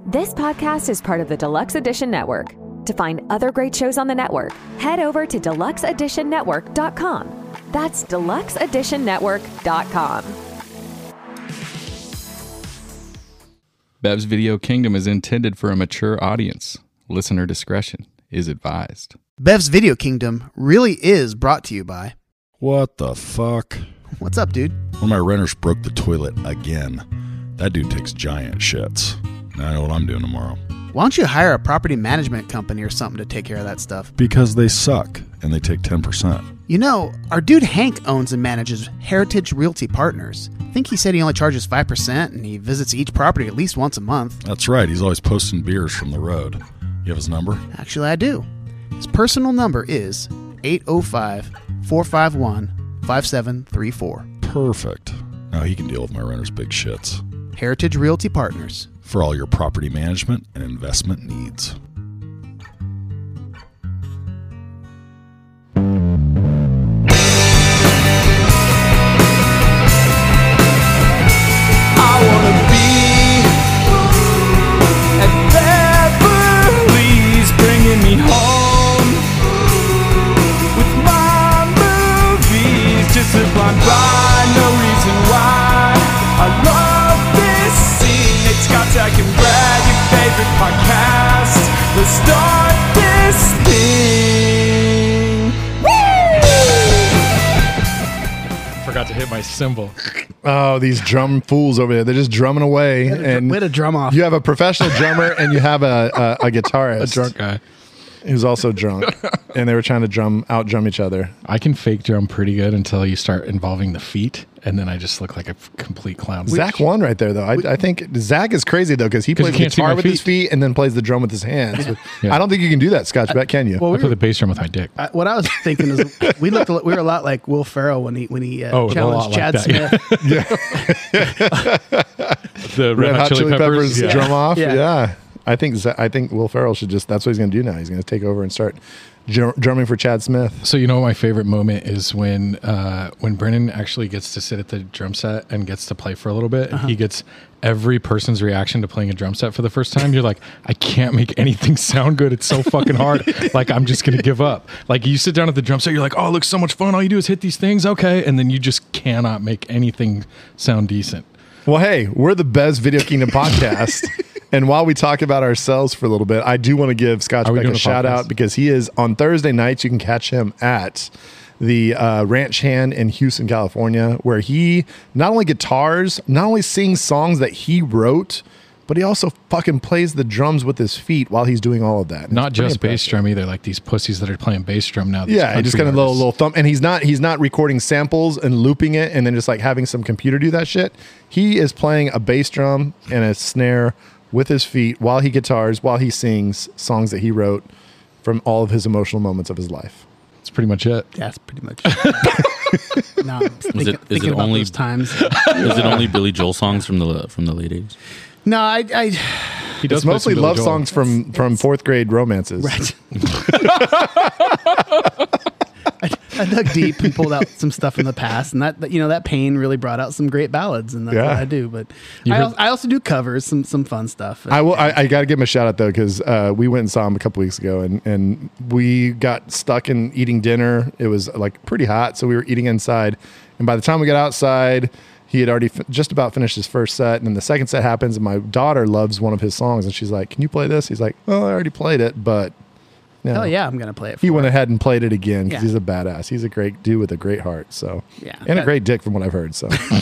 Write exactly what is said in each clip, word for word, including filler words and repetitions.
This podcast is part of the Deluxe Edition Network. To find other great shows on the network, head over to deluxe edition network dot com. That's deluxe edition network dot com. Bev's Video Kingdom is intended for a mature audience. Listener discretion is advised. Bev's Video Kingdom really is brought to you by... What the fuck? What's up, dude? One of my renters broke the toilet again. That dude takes giant shits. Now I know what I'm doing tomorrow. Why don't you hire a property management company or something to take care of that stuff? Because they suck, and they take ten percent. You know, our dude Hank owns and manages Heritage Realty Partners. I think he said he only charges five percent, and he visits each property at least once a month. That's right. He's always posting beers from the road. You have his number? Actually, I do. His personal number is eight oh five, four five one, five seven three four. Perfect. Now he can deal with my renter's big shits. Heritage Realty Partners. For all your property management and investment needs. I wanna be at Beverly's, bringing me home with my movies, just a blind by, no reason why. I love this scene. It's Scott, Zach, and Brad, your favorite podcast. Let's start this thing. Woo! Forgot to hit my cymbal. Oh, these drum fools over there. They're just drumming away. And Way to drum off. you have a professional drummer and you have a, a, a guitarist. A drunk guy. Who's also drunk. And they were trying to drum out drum each other. I can fake drum pretty good until you start involving the feet, and then I just look like a f- complete clown. Zach won right there, though. I, I think Zach is crazy, though, because he 'Cause plays you can't see guitar my with his feet. feet and then plays the drum with his hands. Yeah. I don't think you can do that, Scotch Bet, can you? Well, I we play were, the bass drum with my dick. I, what I was thinking is we looked. A, we were a lot like Will Ferrell when he when he uh, Oh, a challenged lot Chad like that, Smith. The Red Hot Chili Peppers, Yeah. drum off? Yeah. Yeah. I think Za- I think Will Ferrell should just, that's what he's going to do now. He's going to take over and start dr- drumming for Chad Smith. So you know what my favorite moment is when uh, when Brennan actually gets to sit at the drum set and gets to play for a little bit, and Uh-huh. he gets every person's reaction to playing a drum set for the first time. You're like, I can't make anything sound good. It's so fucking hard. Like, I'm just gonna give up. Like, you sit down at the drum set, you're like, oh, it looks so much fun. All you do is hit these things, okay, and then you just cannot make anything sound decent. Well, hey, we're the Bev's Video Kingdom podcast. And while we talk about ourselves for a little bit, I do want to give Scotch Are we Beck doing a a shout podcast? out because he is on Thursday nights. You can catch him at the uh, Ranch Hand in Houston, California, where he not only guitars, not only sings songs that he wrote, but he also fucking plays the drums with his feet while he's doing all of that. And Not it's pretty just bass impressive. drum either. Like these pussies that are playing bass drum now. these Yeah, he just country kind of little artists. little thumb, and he's not he's not recording samples and looping it, and then just like having some computer do that shit. He is playing a bass drum and a snare with his feet while he guitars, while he sings songs that he wrote from all of his emotional moments of his life. That's pretty much it. That's pretty much. no, I'm thinking, it- is thinking it about only- those times. Is it only Billy Joel songs from the from the late eighties? No, I, I He does It's play mostly some Billy love Joel. songs from from fourth grade romances. right. I, I dug deep and pulled out some stuff from the past, and that that, you know that pain really brought out some great ballads, and that's Yeah. what I do. But You I, heard- al- I also do covers, some some fun stuff. I will. I, I got to give him a shout out though, because uh, we went and saw him a couple weeks ago, and and we got stuck in eating dinner. It was like pretty hot, so we were eating inside. And by the time we got outside, he had already fi- just about finished his first set, and then the second set happens, and my daughter loves one of his songs, and she's like, "Can you play this?" He's like, "Oh, I already played it, but." No. Hell yeah, I'm gonna play it. For He went her. ahead and played it again because Yeah. he's a badass. He's a great dude with a great heart. So Yeah. and a That- great dick from what I've heard. So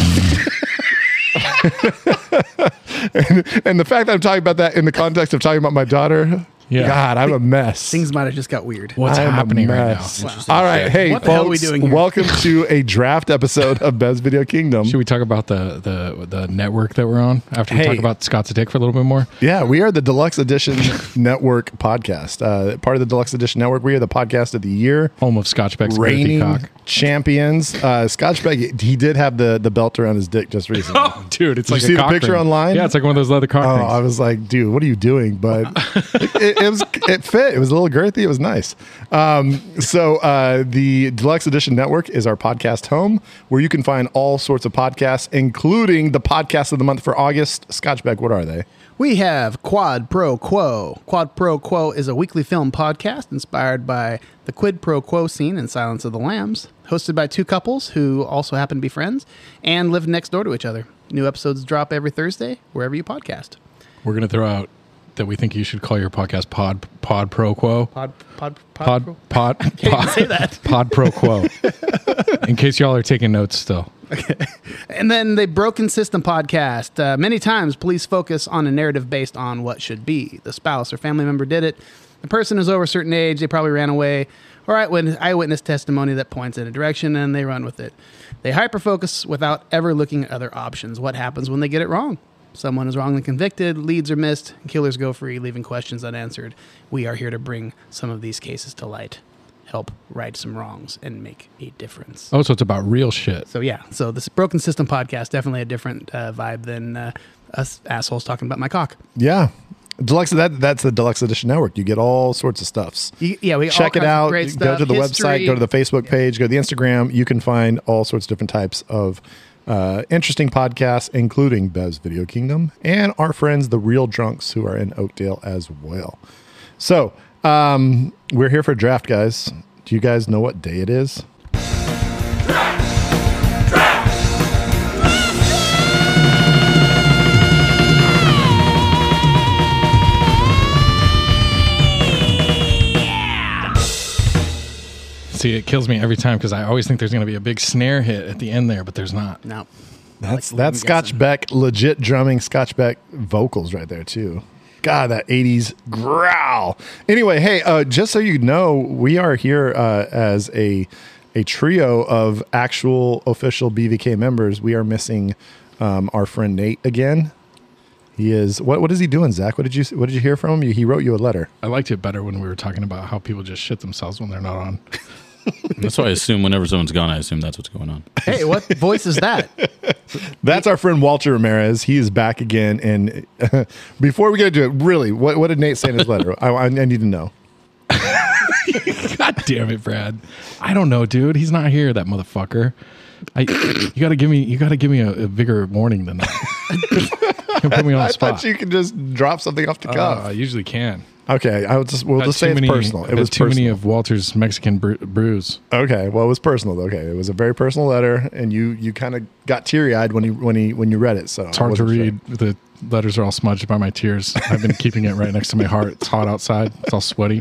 and, and the fact that I'm talking about that in the context of talking about my daughter, Yeah. God, I'm a mess. Things might have just got weird. What's I'm a happening right now? mess. All right, hey, What the hell are we folks, doing here? welcome to a draft episode of Bev's Video Kingdom. Should we talk about the the the network that we're on after we Hey. talk about Scott's Dick for a little bit more? Yeah, we are the Deluxe Edition Network podcast. Uh, part of the Deluxe Edition Network. We are the podcast of the year. Home of Scotchbeck's Reigning cock. champions. Uh, Scotch Beck, he did have the, the belt around his dick just recently. Oh, dude, it's Did like you a see the cock picture ring. online? Yeah, it's like one of those leather cock Oh, rings. I was like, dude, what are you doing? But it, it, it was it fit. It was a little girthy. It was nice. Um, so uh, the Deluxe Edition Network is our podcast home, where you can find all sorts of podcasts, including the podcast of the month for August. Scotchbeck, what are they? We have Quad Pro Quo. Quad Pro Quo is a weekly film podcast inspired by the quid pro quo scene in Silence of the Lambs, hosted by two couples who also happen to be friends and live next door to each other. New episodes drop every Thursday, wherever you podcast. We're going to throw out that we think you should call your podcast Pod Pod Pro Quo. Pod Pod Pod Pro? Pod Pod Can't pod, even say that. Pod Pro Quo. In case y'all are taking notes still. And then the Broken System podcast. Uh, many times, police focus on a narrative based on what should be. The spouse or family member did it. The person is over a certain age. They probably ran away. Or eyewitness, eyewitness testimony that points in a direction, and they run with it. They hyper-focus without ever looking at other options. What happens when they get it wrong? Someone is wrongly convicted, leads are missed, and killers go free, leaving questions unanswered. We are here to bring some of these cases to light, help right some wrongs, and make a difference. Oh, so it's about real shit. So yeah, so this Broken System podcast, definitely a different uh, vibe than uh, us assholes talking about my cock. Yeah. Deluxe that that's the Deluxe Edition Network. You get all sorts of stuffs. You, yeah, we check all it kinds of out. Great Go stuff. to the History. website. Go to the Facebook page. Go to the Instagram. You can find all sorts of different types of uh, interesting podcasts, including Bev's Video Kingdom and our friends, the Real Drunks, who are in Oakdale as well. So um, we're here for a draft, guys. Do you guys know what day it is? See, it kills me every time because I always think there's going to be a big snare hit at the end there, but there's not. No. That's Like, that's I'm Scotch guessing. Beck, legit drumming Scotch Beck vocals right there too. God, that eighties growl. Anyway, hey, uh, just so you know, we are here uh, as a a trio of actual official B V K members. We are missing um, our friend Nate again. He is what? What is he doing, Zach? What did you What did you hear from him? He wrote you a letter. I liked it better when we were talking about how people just shit themselves when they're not on. That's why I assume whenever someone's gone, I assume that's what's going on. Hey, what voice is that? That's our friend Walter Ramirez. He is back again. And uh, before we get into it, really, what, what did Nate say in his letter? I, I need to know. God damn it, Brad. I don't know, dude. He's not here, that motherfucker. I, you gotta give me you gotta give me a, a bigger warning than that. You put me on the I spot. thought you could just drop something off the cuff. Uh, I usually can. Okay, I would just we'll Had just say too it's many- personal. It had was too personal. many of Walter's Mexican bru- brews. Okay, well, it was personal. Okay, it was a very personal letter, and you you kind of got teary eyed when you when he when you read it. So It's hard to read. The letters are all smudged by my tears. I've been keeping it right next to my heart. It's hot outside. It's all sweaty.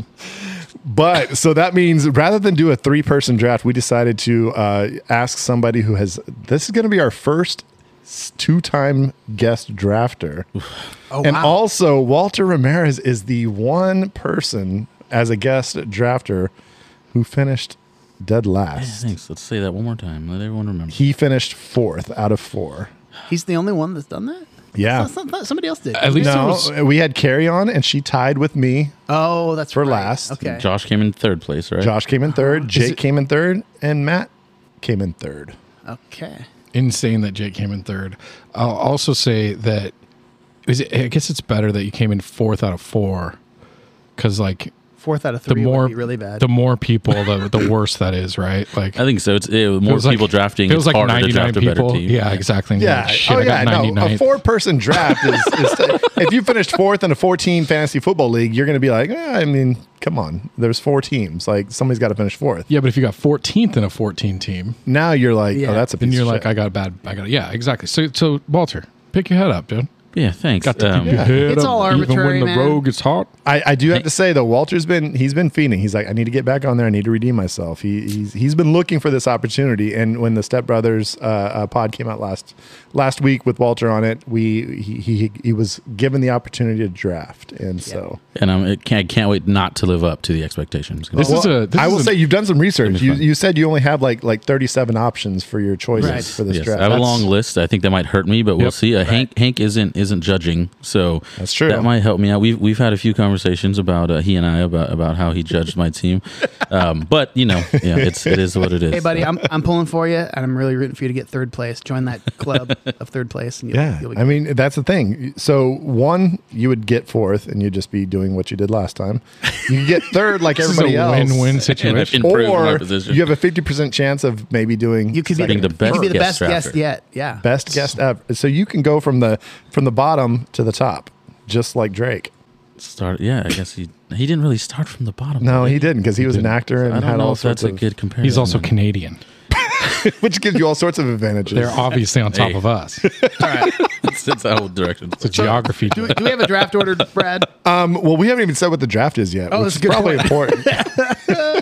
But so that means rather than do a three person draft, we decided to uh, ask somebody who has. This is going to be our first two time guest drafter. Oh, And wow. also, Walter Ramirez is the one person as a guest drafter who finished dead Yeah, last. thanks. Let's say that one more time. Let everyone remember. He finished fourth out of four. He's the only one that's done that? Yeah. I thought somebody else did. At least it No, was. we had Carrie on, and she tied with me. Oh, that's For right. last. Okay. Josh came in third place, right? Josh came in third, Jake it- came in third, and Matt came in third. Okay. Insane that Jake came in third. I'll also say that is it, I guess it's better that you came in fourth out of four because like Fourth out of the three more would be really bad. the more people, the the worse that is, right? Like I think so. It's it, more feels like- people drafting. feels It's like harder to ninety-nine draft a better people. team. Yeah, exactly. And you're Yeah. like, shit, oh, I yeah. got No, a ninety-nine. four person draft is, is if you finished fourth in a fourteen fantasy football league, you're going to be like, eh, I mean, come on. There's four teams. Like, somebody's got to finish fourth. Yeah, but if you got fourteenth in a fourteen team, Now you're like, Yeah. oh, that's a piece then you're of like, shit. I got a bad. I got yeah, exactly. So so Walter, pick your head up, dude. Yeah, thanks. Got to Um, keep your head It's up, all even arbitrary, when the man. road gets hot. I, I do have to say though, Walter's been he's been fiending. He's like, I need to get back on there. I need to redeem myself. He he's he's been looking for this opportunity. And when the Step Brothers uh, uh, pod came out last last week with Walter on it, we he he, he was given the opportunity to draft, and so and I'm, it can't, I can't wait not to live up to the expectations. This Well, is a. This I is will a- say you've done some research. It's You fun. you said you only have like like thirty-seven options for your choices Right. for this Yes, draft. I have a That's- long list. I think that might hurt me, but we'll Yep. see. Uh, Hank Hank isn't isn't judging, so That's true. That might help me out. We've we've had a few conversations about uh, he and I about about how he judged my team, um, but you know, yeah, it's it is what it is. Hey, buddy, I'm I'm pulling for you, and I'm really rooting for you to get third place. Join that club of third place, and you'll, Yeah, you'll be I mean that's the thing. So one, you would get fourth, and you'd just be doing what you did last time. You could get third like This is everybody a else, win-win And situation. improve my or position. you have a fifty percent chance of maybe doing you could be Being the, the best you could be the best guest guest drafter. yet. Yeah, best guest ever. So you can go from the from the bottom to the top, just like Drake. Start, yeah, I guess he he didn't really start from the bottom. No, did he didn't because he was an actor and I don't had know all if that's sorts a of, good comparison. He's also Canadian. which gives you all sorts of advantages. They're obviously on top Hey. of us. It's, it's the whole direction. It's a geography. do, we- do we have a draft order, Brad? Um, well, we haven't even said what the draft is yet, Oh, which that's is a good probably point. important.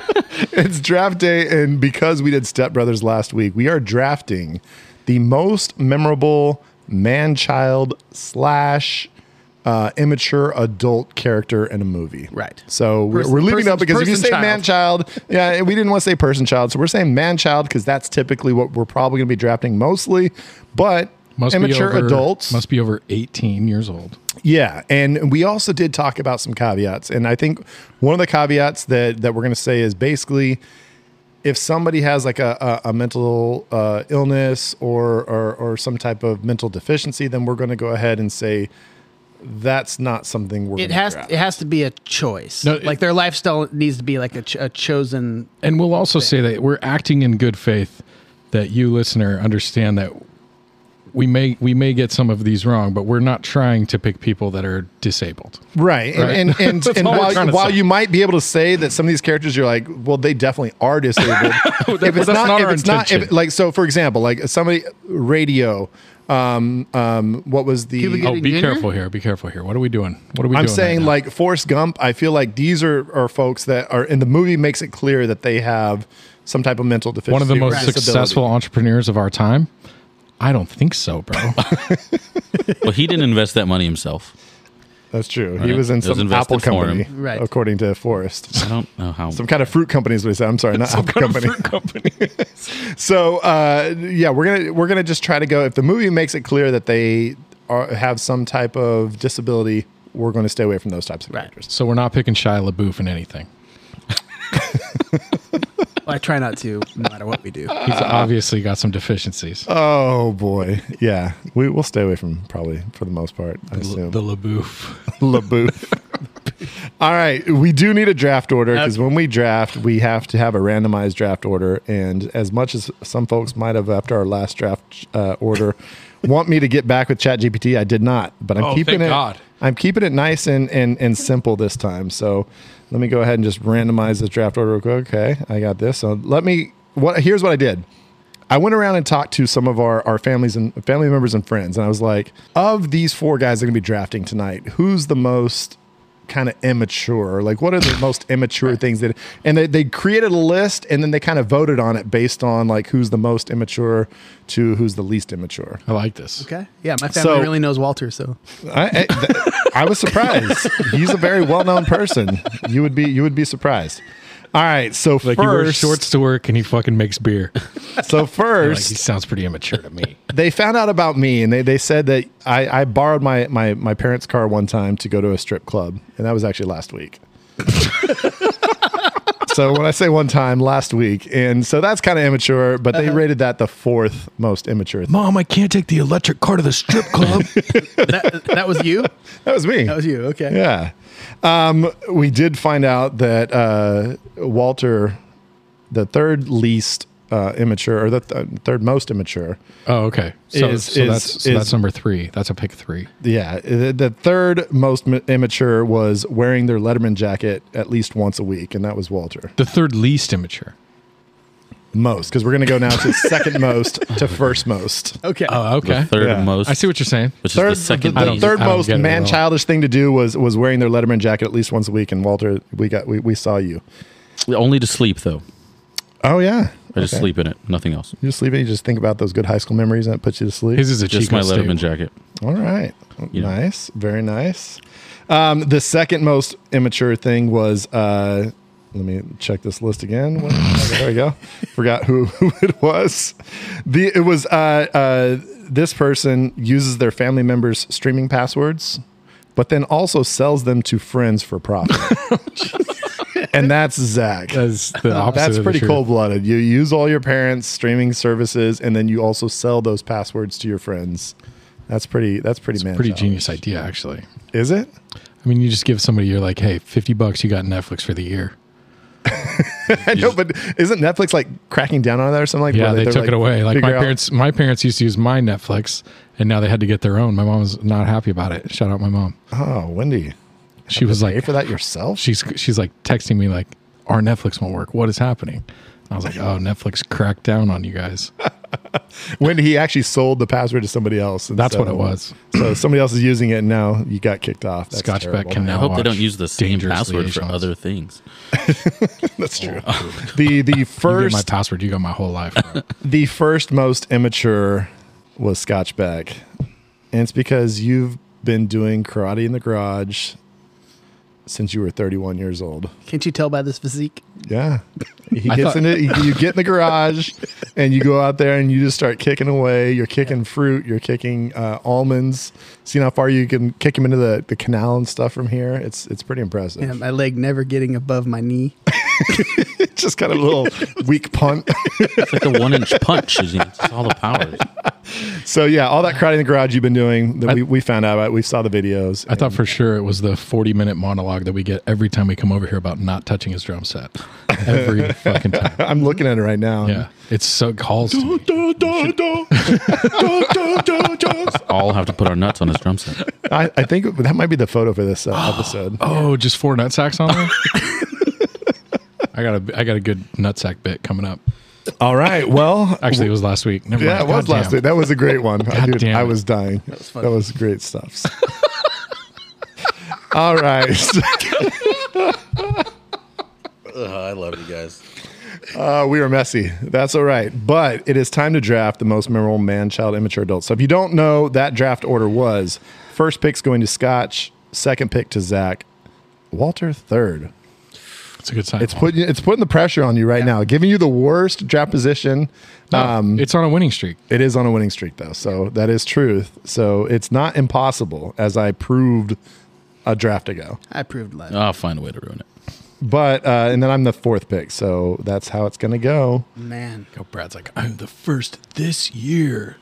It's draft day, and because we did Step Brothers last week, we are drafting the most memorable man-child slash uh, immature adult character in a movie. Right. So we're, Person- we're leaving it person- up because if you person say child. man-child, yeah, we didn't want to say person-child, so we're saying man-child because that's typically what we're probably going to be drafting mostly, but Must immature be over, adults. must be over eighteen years old. Yeah, and we also did talk about some caveats, and I think one of the caveats that that we're going to say is basically if somebody has like a, a, a mental uh, illness or, or or some type of mental deficiency, then we're going to go ahead and say that's not something we're. It gonna has draft. it has to be a choice. No, like it- their lifestyle needs to be like a, ch- a chosen. And we'll also say that we're acting in good faith that you, listener, understand that we may we may get some of these wrong, but we're not trying to pick people that are disabled. Right. And Right. and, and, That's and all we're while, trying to while say. you might be able to say that some of these characters you're like, well, they definitely are disabled. if that's it's not, not if our it's not if, intention. like so for example, like somebody radio, um, um, what was the Cuba Oh, Gooding be Junior? careful here. Be careful here. What are we doing? What are we I'm doing? saying right now? like Forrest Gump, I feel like these are, are folks that are in the movie makes it clear that they have some type of mental deficiency. one of the or most disability. successful entrepreneurs of our time. I don't think so, bro. Well, he didn't invest that money himself. That's true. He Right. was in It was some invested Apple for company, him. Right. according to Forrest. I don't know how. Some kind of fruit company is what he said. I'm sorry, not Apple company. company. So uh, yeah, we're gonna we're gonna just try to go. If the movie makes it clear that they are, have some type of disability, we're going to stay away from those types of Right. characters. So we're not picking Shia LaBeouf in anything. Well, I try not to, no matter what we do. He's obviously got some deficiencies. Oh boy, yeah, we will stay away from probably for the most part. I assume The LaBeouf. LaBeouf. All right, we do need a draft order because when we draft, we have to have a randomized draft order. And as much as some folks might have after our last draft uh, order want me to get back with ChatGPT, I did not. But I'm Oh, keeping thank it. God. I'm keeping it nice and, and and simple this time. So let me go ahead and just randomize this draft order real quick. Okay, I got this. So let me. What here's what I did. I went around and talked to some of our, our families and family members and friends, and I was like, of these four guys that are going to be drafting tonight, who's the most kind of immature? Like, what are the most immature things that? And they, they created a list, and then they kind of voted on it based on like who's the most immature to who's the least immature. I like this. Okay. Yeah, my family So- really knows Walter, so I, I, th- I was surprised. He's a very well known person. You would be you would be surprised. All right, so Like he wears first, shorts to work and he fucking makes beer. so Like first, he sounds pretty immature to me. they found out about me, and they, they said that I, I borrowed my, my my parents' car one time to go to a strip club, and that was actually last week. So when I say one time, last week, and so that's kind of immature, but they rated that the fourth most immature. Thing. Mom, I can't take the electric car to the strip club. that, that was you? That was me. That was you. Okay. Yeah. Um, we did find out that uh, Walter, the third least uh, immature, or the th- third most immature, Oh, okay. So, Is- so is- that's so is- that's number three. That's a pick three. yeah, the, the third most m- immature was wearing their Letterman jacket at least once a week, and that was Walter. The third least immature. Most, because we're going to go now to second most to first most. Okay. Oh, okay. The third Yeah. most. I see what you're saying. Which Third, is the second the, the least. third I don't most get it at man all. childish thing to do was was wearing their Letterman jacket at least once a week. And Walter, we got we, we saw you. Only to sleep though. Oh yeah, I just Okay. sleep in it. Nothing else. You just sleep it. You just think about those good high school memories, and it puts you to sleep. His is a Just Chico my staple. Letterman jacket. All right. You know. Nice. Very nice. Um, the second most immature thing was uh, let me check this list again. What- okay, there we go. Forgot who, who it was. The it was uh, uh, this person uses their family members' streaming passwords, but then also sells them to friends for profit. And that's Zach. That's the opposite. That's of the pretty truth. cold blooded. You use all your parents' streaming services, and then you also sell those passwords to your friends. That's pretty. That's pretty. It's a man pretty challenge. genius idea, actually. Is it? I mean, you just give somebody, you're like, hey, fifty bucks, you got Netflix for the year. I know, but isn't Netflix like cracking down on that or something like that? Yeah, Where they they're, took like, it away. Like my figure out- parents, my parents used to use my Netflix, and now they had to get their own. My mom was not happy about it. Shout out my mom. Oh, Wendy. She was Pay like, for that yourself? she's she's like texting me like, our Netflix won't work. What is happening? I was like, oh, Netflix cracked down on you guys. When he actually sold the password to somebody else. and That's so- what it was. So somebody else is using it, and now you got kicked off. That's Scotch terrible, Beck can man. I now hope they don't watch use the same Dangerous password for Liaisons. other things. That's true. The the You get first my password, you got my whole life. Bro. the first most immature was Scotch Beck, and it's because you've been doing karate in the garage since you were thirty-one years old. Can't you tell by this physique? Yeah, he I gets thought- in it. You, you get in the garage, and you go out there and you just start kicking away. You're kicking fruit. You're kicking uh, almonds. Seeing how far you can kick them into the, the canal and stuff from here. It's it's pretty impressive. Yeah, my leg never getting above my knee. Just kind of a little weak punt. It's like a one inch punch. It's all the powers. So yeah, all that karate in the garage you've been doing that we, we found out about. We saw the videos. I thought for sure it was the forty minute monologue that we get every time we come over here about not touching his drum set. Every fucking time. I'm looking at it right now. Yeah. It's so calls to me. All have to put our nuts on his drum set. I, I think that might be the photo for this uh, episode. Oh, just four nut sacks on there? I got a I got a good nutsack bit coming up. All right. Well, Actually, it was last week. Never yeah, mind. it was Goddamn. last week. That was a great one. I, God dude, damn I it. was dying. That was was, funny. great stuff. All right. Ugh, I love you guys. Uh, we are messy. That's all right. But it is time to draft the most memorable man, child, immature adult. So if you don't know, that draft order was first pick's going to Scotch, second pick to Zach, Walter third. It's a good sign. It's putting it's putting the pressure on you right now, giving you the worst draft position. Um, it's on a winning streak. It is on a winning streak, though, so that is truth. So it's not impossible, as I proved a draft ago. I proved last. I'll find a way to ruin it. But uh, and then I'm the fourth pick, so that's how it's going to go. Man, Go, Brad's like, I'm the first this year.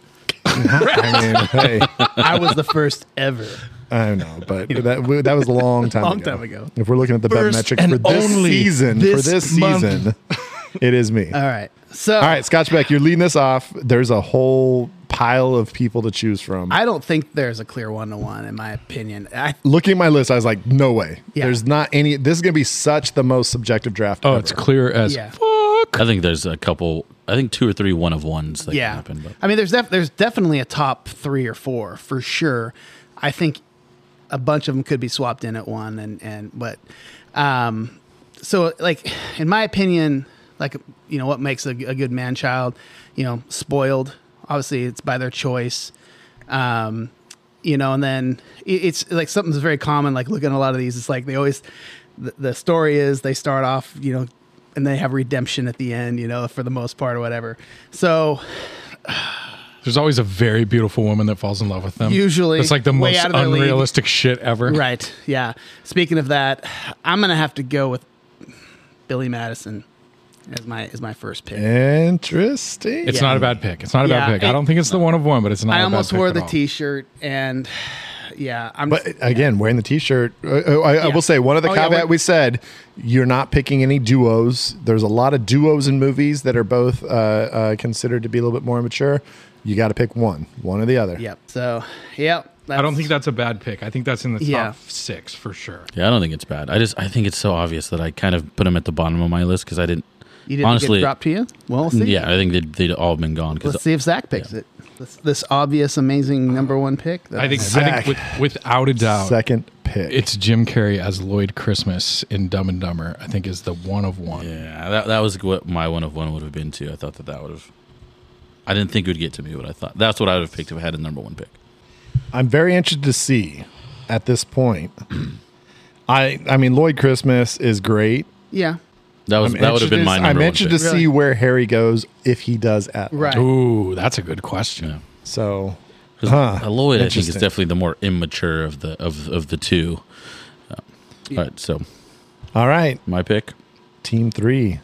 I mean, hey, I was the first ever. I know, but that that was a long time Long ago. time ago. If we're looking at the bet First metrics and for this only season, this for this month. season, it is me. All right. So All right, Scotch Beck, you're leading this off. There's a whole pile of people to choose from. I don't think there's a clear one to one, in my opinion. I Looking at my list, I was like, no way. Yeah. There's not any. This is going to be such the most subjective draft Oh, ever. it's clear as Yeah. fuck. I think there's a couple. I think two or three one of ones that yeah. can happen. But I mean, there's def- there's definitely a top three or four for sure. I think a bunch of them could be swapped in at one, and and but um, so like in my opinion, like you know what makes a, a good man child, you know, spoiled. Obviously, it's by their choice. Um, you know, and then it, it's like something's very common. Like looking at a lot of these, it's like they always the, the story is they start off, you know, and they have redemption at the end, you know, for the most part or whatever. So There's always a very beautiful woman that falls in love with them. Usually, It's like the way most out of their league. unrealistic shit ever. Right. Yeah. Speaking of that, I'm gonna have to go with Billy Madison as my as my first pick. Interesting. It's Yeah. not a bad pick. It's not a Yeah, bad pick. I it- don't think it's the one of one, but it's not I a almost bad pick wore at the all. T-shirt, and yeah, I'm. But just, again, wearing the T-shirt, uh, uh, I, I Yeah. will say one of the Oh, yeah, caveat we- we said, you're not picking any duos. There's a lot of duos in movies that are both uh, uh, considered to be a little bit more immature. You got to pick one, one or the other. Yep. So, yep. I don't think that's a bad pick. I think that's in the top Yeah. six for sure. yeah, I don't think it's bad. I just I think it's so obvious that I kind of put them at the bottom of my list because I didn't. you didn't honestly- get dropped to you. Well, we'll see. Yeah, I think they'd, they'd all been gone. Cause Let's see if Zach picks it. This, this obvious, amazing number one pick. I think, I Zach. think with, without a doubt, Second pick. it's Jim Carrey as Lloyd Christmas in Dumb and Dumber. I think is the one of one. Yeah, that that was what my one of one would have been too. I thought that that would have. I didn't think it would get to me, but I thought that's what I would have picked if I had a number one pick. I'm very interested to see at this point. I I mean, Lloyd Christmas is great. Yeah. That was I'm that would have been interested- my number I'm one interested to pick. see where Harry goes if he does at all. Right. Ooh, that's a good question. Yeah. So, 'Cause huh, Lloyd, I think, is interesting. definitely the more immature of the of of the two. Uh, All right, so All right, my pick. team three.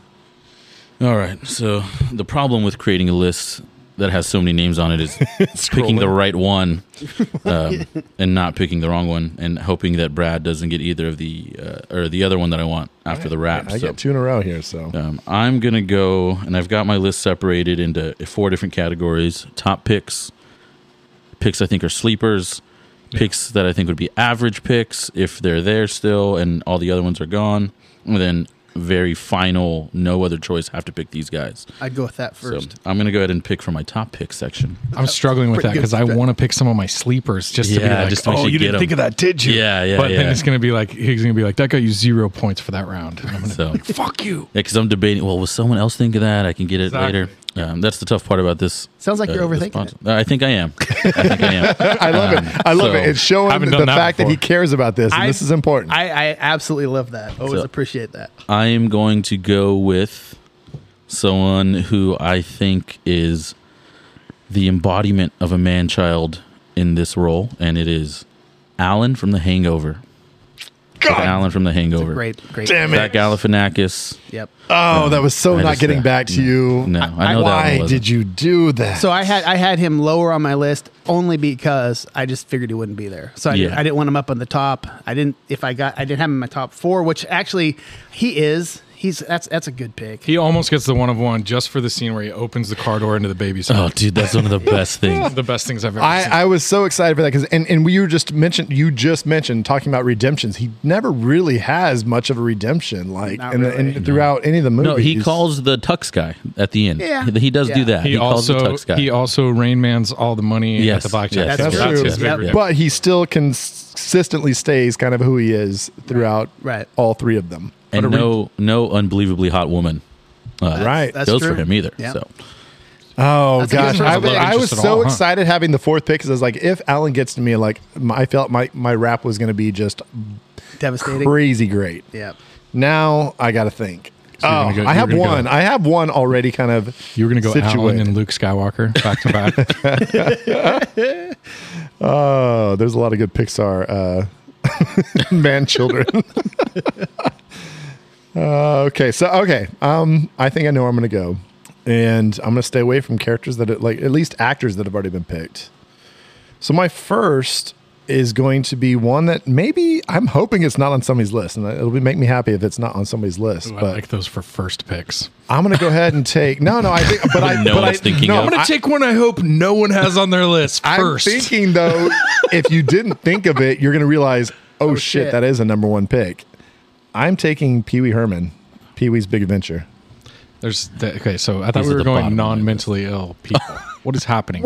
All right. So the problem with creating a list that has so many names on it is picking the right one um, and not picking the wrong one, and hoping that Brad doesn't get either of the uh, or the other one that I want after the wrap. I so get two in a row here. So, um, I'm gonna go, and I've got my list separated into four different categories: top picks, picks I think are sleepers, picks that I think would be average picks if they're there still, and all the other ones are gone, and then very final, no other choice, have to pick these guys. I'd go with that So first. I'm going to go ahead and pick from my top pick section. I'm struggling with that Pretty because good I strat- want to pick some of my sleepers just to be Yeah, like, just to make oh, sure you you get didn't 'em. think of that, did you? Yeah, yeah, But then yeah. it's gonna be like he's gonna be like, that got you zero points for that round. And I'm gonna So- be like, fuck you. Yeah, because I'm debating, well, will someone else think of that? I can get it Exactly. later. Um, that's the tough part about this. Sounds like you're uh, this overthinking sponsor. it. Uh, I think I am. I think I am. I love it. I love so- it. It's showing Haven't the done that fact that he before. cares about this, and I- this is important. I, I absolutely love that. Always So- appreciate that. I am going to go with someone who I think is the embodiment of a man-child in this role, and it is Alan from The Hangover. Like Alan from The Hangover. Great, great. Damn it. Zach Galifianakis. Yep. oh, that was so I not just, getting uh, back to you. No, I know that Why one wasn't. did you do that? So I had I had him lower on my list only because I just figured he wouldn't be there. So I, Yeah. didn't, I didn't want him up on the top. I didn't if I got I didn't have him in my top four, which actually he is. He's that's that's a good pick. He almost gets the one of one just for the scene where he opens the car door into the baby's Oh, house. dude, that's one of the best things. The best things I've ever I, seen. I was so excited for that because and, and we were just mentioned you just mentioned talking about redemptions. He never really has much of a redemption like Not in the, really. in, throughout any of the movies. No, he calls the Tux guy at the end. Yeah. He does do Yeah. that. he, He, calls the also Tux guy. he also Rain Man's all the money Yes, at the blackjack. yes, That's table. true. his big Yep. redemption. but he still consistently stays kind of who he is throughout Right. all three of them. and no, no unbelievably hot woman. Uh, Right. That's goes true. for him either. Yeah. So Oh That's a gosh, good I, choice. was- I was Just at so all, huh? excited having the fourth pick because I was like, if Alan gets to me, like my, I felt my my rap was going to be just Devastating. crazy great. Yeah. Now I got to think. you're oh, gonna go- I you're have gonna go- one. I have one already, kind of. You were gonna go Alan situated. and Luke Skywalker back to back. Oh, there's a lot of good Pixar uh, man children. uh, okay, so okay, um, I think I know where I'm going to go, and I'm going to stay away from characters that are, like at least actors that have already been picked. So my first is going to be one that maybe I'm hoping it's not on somebody's list, and it'll be, make me happy if it's not on somebody's list. Ooh, I but like those for first picks. I'm going to go ahead and take. No, no, I think, but I, No but one's I, thinking no, of. I'm gonna I- take one I hope no one has on their list I'm first. thinking though, if you didn't think of it, you're going to realize, oh, shit, shit. that is a number one pick. I'm taking Pee Wee Herman, Pee Wee's Big Adventure. There's the, okay, so I thought He's we at were the bottom going of my non-mentally ill people. What is happening?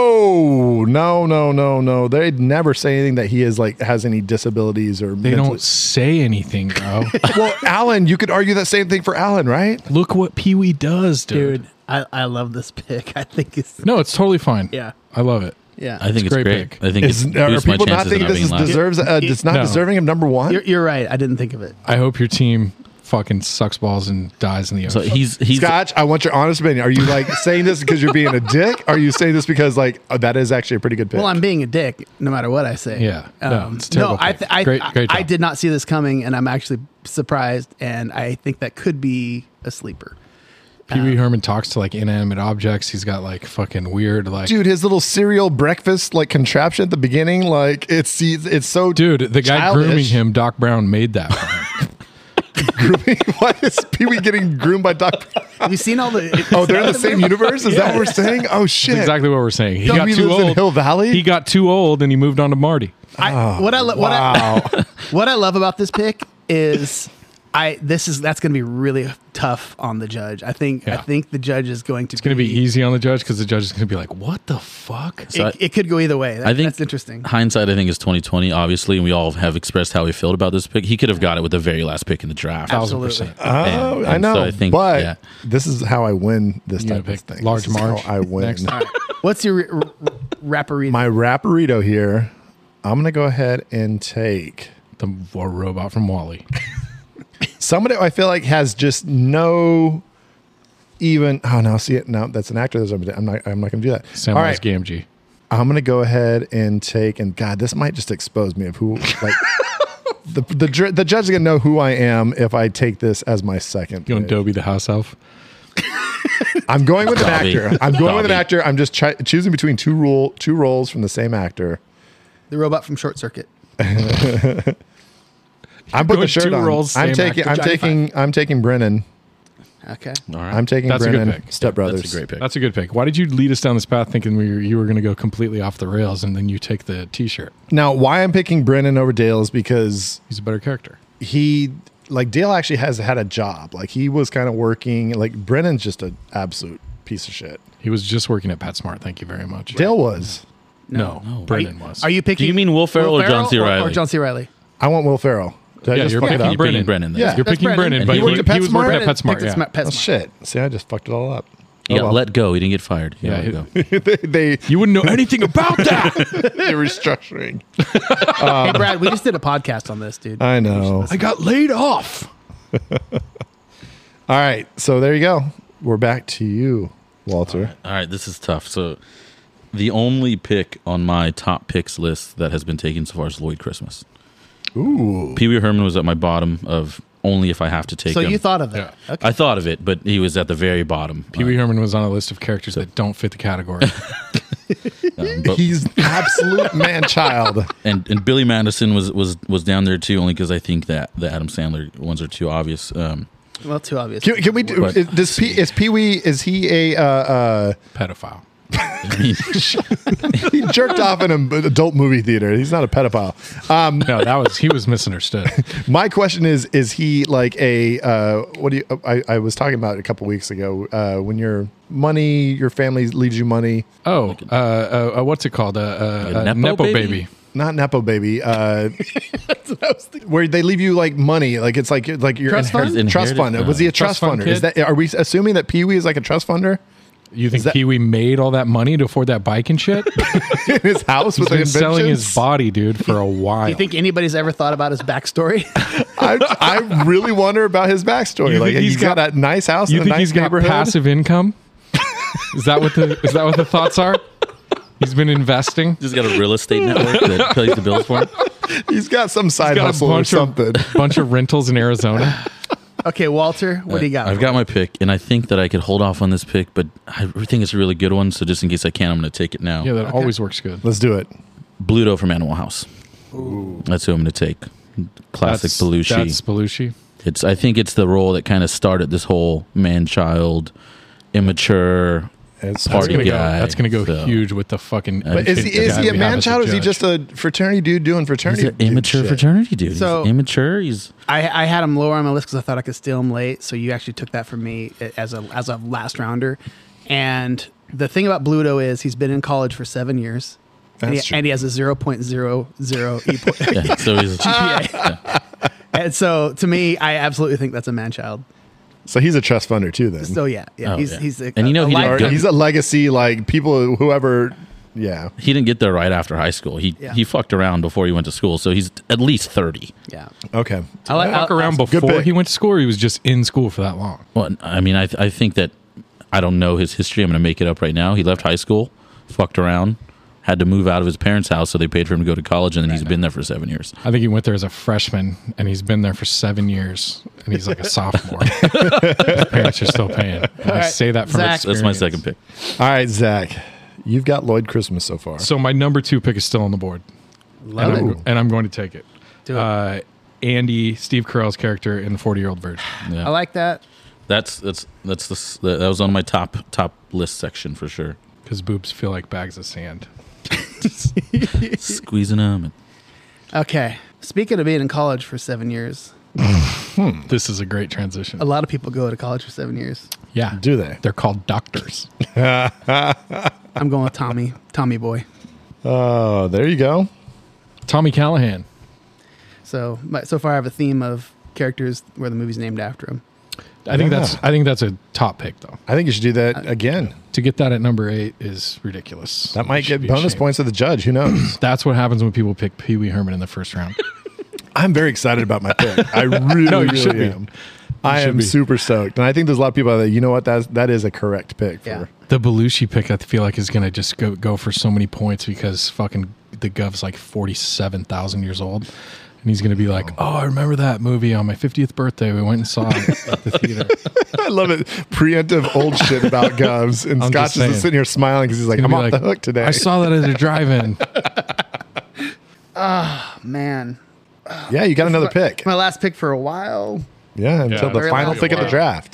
Whoa! No, no, no, no. They'd never say anything that he is like has any disabilities or. They don't say anything, bro. Well, Alan, you could argue that same thing for Alan, right? Look what Pee Wee does, dude. Dude, I, I love this pick. I think it's No, it's totally fine. Yeah. I love it. yeah. I think It's it's, a great great. pick. I think Is, it's are boosts my people not chances of thinking not this being is last. deserves? Uh, it's not No. deserving of number one. You're, you're right. I didn't think of it. I hope your team fucking sucks balls and dies in the So ocean. he's he's Scotch, I want your honest opinion. Are you like saying this because you're being a dick? Or are you saying this because like oh, that is actually a pretty good pick? Well, I'm being a dick no matter what I say. Yeah. No, it's a no, terrible I, pick. th- I, Great- I, great I job. did not see this coming, and I'm actually surprised. And I think that could be a sleeper. Pee Wee Herman talks to like inanimate objects. He's got like fucking weird like dude, his little cereal breakfast like contraption at the beginning, like it's it's so Dude, the guy childish. grooming him, Doc Brown, made that for him. grooming. Why is Pee Wee getting groomed by Doc? Have you seen all the? Oh, they're in the same universe. Is that what we're saying? Oh shit! That's exactly what we're saying. He Doc got Wee too lives in old. Hill Valley? He got too old and he moved on to Marty. I, what I lo- what Wow. I what I love about this pick is I this is that's going to be really tough on the judge. I think I Yeah. think the judge is going to It's going to be easy on the judge because the judge is going to be like, "What the fuck?" So It, I- it could go either way. That, I think that's interesting. Hindsight, I think, is twenty twenty. Obviously, and we all have expressed how we felt about this pick. He could have got it with the very last pick in the draft. Thousand Absolutely. percent. Oh, And- I and know, so I think, but yeah. this is how I win this You type gotta of pick thing. large This is march how I win. next. What's your r- r- rapper? My Raparito here. I'm gonna go ahead and take. The war robot from Wally. Somebody I feel like has just no even. Oh no, see it. No, that's an actor. That's I'm not. I'm not going to do that. Samwise All right, Gamgee. I'm going to go ahead and take. And God, this might just expose me of who. Like the the dr- the judge is going to know who I am if I take this as my second. You want pick. Dobby the house elf? I'm going with an Dobby. actor. I'm going with an Dobby. actor. I'm just chi- choosing between two rule two roles from the same actor. The robot from Short Circuit. I'm putting Going the shirt two on. roles, I'm same taking. actor. I'm Johnny taking. I'm taking Brennan. Okay. All right. I'm taking That's a good Brennan. pick. Step Brothers. That's a great pick. That's a good pick. Why did you lead us down this path thinking we were, you were going to go completely off the rails and then you take the T-shirt? Now, why I'm picking Brennan over Dale is because He's a better character. he, like Dale, actually has had a job. Like he was kind of working. Like Brennan's just an absolute piece of shit. He was just working at PetSmart. Thank you very much. Dale was. No, No. Brennan was. Are you picking? Do you mean Will Ferrell or John C. Or, Reilly? or John C. Reilly? I want Will Ferrell. Did I Yeah, just you're fuck it picking up? You're Brennan. picking Brennan. then. Yeah. You're That's picking Brennan. Brennan, And but he he, worked he, at was PetSmart? working at Brennan PetSmart. picked Yeah. Sma- PetSmart. Oh shit! See, I just fucked it all up. Yeah, Oh, well. let go. He didn't get fired. Yeah, Yeah, let go. they, they You wouldn't know anything about that. they're restructuring. hey, Brad, we just did a podcast on this, dude. I know. I got laid off. All right, so there you go. We're back to you, Walter. All right, this is tough. So, the only pick on my top picks list that has been taken so far is Lloyd Christmas. Ooh. Pee Wee Herman was at my bottom of only if I have to take So him. you thought of that? Yeah. Okay. I thought of it, but he was at the very bottom. Pee Wee Herman was on a list of characters that don't fit the category. Um, but- He's absolute man child. and and Billy Madison was was was down there too, only because I think that the Adam Sandler ones are too obvious. Um, Well, too obvious. Can, can we do? But- Is, does P, is Pee Wee? Is he a? Uh, uh, Pedophile. I mean, he jerked off in an adult movie theater. He's not a pedophile. Um, No, that was he was misunderstood. my question is: Is he like a? Uh, what do you? I, I was talking about it a couple weeks ago. Uh, when your money, your family leaves you money. Oh, uh, uh, uh, what's it called? Uh, uh, A uh, Nepo Nepo baby? baby. Not nepo baby. Uh, where they leave you like money, like it's like like your Trust fund? inherit- trust fund. Inherited? Was he a trust, Trust fund funder? Is kid? that? Are we assuming that Pee Wee is like a trust funder You think that- Pee Wee made all that money to afford that bike and shit? in his house He's with the been selling his inventions? body, dude, for a while. Do you think anybody's ever thought about his backstory? I, I really wonder about his backstory. You Like think he's he's got, got- a nice house you in a think nice he's got neighborhood. passive income? Is that what the is that what the thoughts are? He's been investing. just got a real estate network that pays the bills for him. He's got some side He's got a hustle or bunch something. of bunch of rentals in Arizona. Okay, Walter, what do you got? I've got my pick, and I think that I could hold off on this pick, but I think it's a really good one. So just in case I can, I'm going to take it now. Yeah, that always works good. Let's do it. Bluto from Animal House. That's who I'm going to take. Classic That's, Belushi. That's Belushi. It's. I think it's the role that kind of started this whole man-child, immature It's, That's party gonna go. guy. That's gonna go So- huge with the fucking. But is he, is guy he a we have man as a child or is he judge. just a fraternity dude doing fraternity? He's an dude immature shit? fraternity dude. So- He's immature. He's I, I had him lower on my list because I thought I could steal him late. So you actually took that from me as a as a last rounder. And the thing about Bluto is he's been in college for seven years, and That's he, true. and he has a zero point zero zero e point. yeah, so he's And so to me, I absolutely think that's a man child. So he's a trust funder too. Then So yeah, yeah, Oh, he's yeah. he's a, And you know a he didn't Or lifetime- go- he's a legacy. Like people, whoever. Yeah. he didn't get there right after high school. He Yeah. he fucked around before he went to school. So he's at least thirty. yeah. Okay. I like Walk I- around I- Good before pick. he went to school, or he was just in school for that long. Well, I mean, I I think that I don't know his history. I'm going to make it up right now. He left high school, fucked around, had to move out of his parents' house, so they paid for him to go to college, and then he's been there for seven years. I think he went there as a freshman, and he's been there for seven years, and he's like a sophomore. His parents are still paying. And I right, say that from Zach. That's my experience. second pick. All right, Zach. You've got Lloyd Christmas so far. So my number two pick is still on the board, Love and it. I'm, and I'm going to take it. Do it. Uh, Andy, Steve Carell's character in the forty-year-old version. Yeah. I like that. That's that's that's the s- that was on my top top list section for sure. Because boobs feel like bags of sand. Squeezing them. And, Okay. Speaking of being in college for seven years, This is a great transition. a lot of people go to college for seven years. Yeah. Do they? They're called doctors. I'm going with Tommy, Tommy Boy. Oh, there you go. Tommy Callahan. So my, so far, I have a theme of characters where the movie's named after him. I think Yeah. that's I think that's a top pick though. I think you should do that again. To get that at number eight is ridiculous. That might You should get be bonus ashamed. points to the judge. Who knows? That's what happens when people pick Pee Wee Herman in the first round. I'm very excited about my pick. I really, No, you really should be. am. I should am be. super stoked, and I think there's a lot of people that you know what that that is a correct pick. For, Yeah. The Belushi pick, I feel like, is going to just go, go for so many points because fucking the Gov's like forty-seven thousand years old. And he's going to be like, oh, I remember that movie on my fiftieth birthday. We went and saw it at the theater. I love it. Preemptive old shit about Govs, and I'm Scott just is saying. sitting here smiling because he's like, He's I'm gonna off be the hook today. I saw that at a drive-in. Man, yeah, you got another pick. my last pick for a while. Yeah, until Yeah, the very final last pick of the one. draft.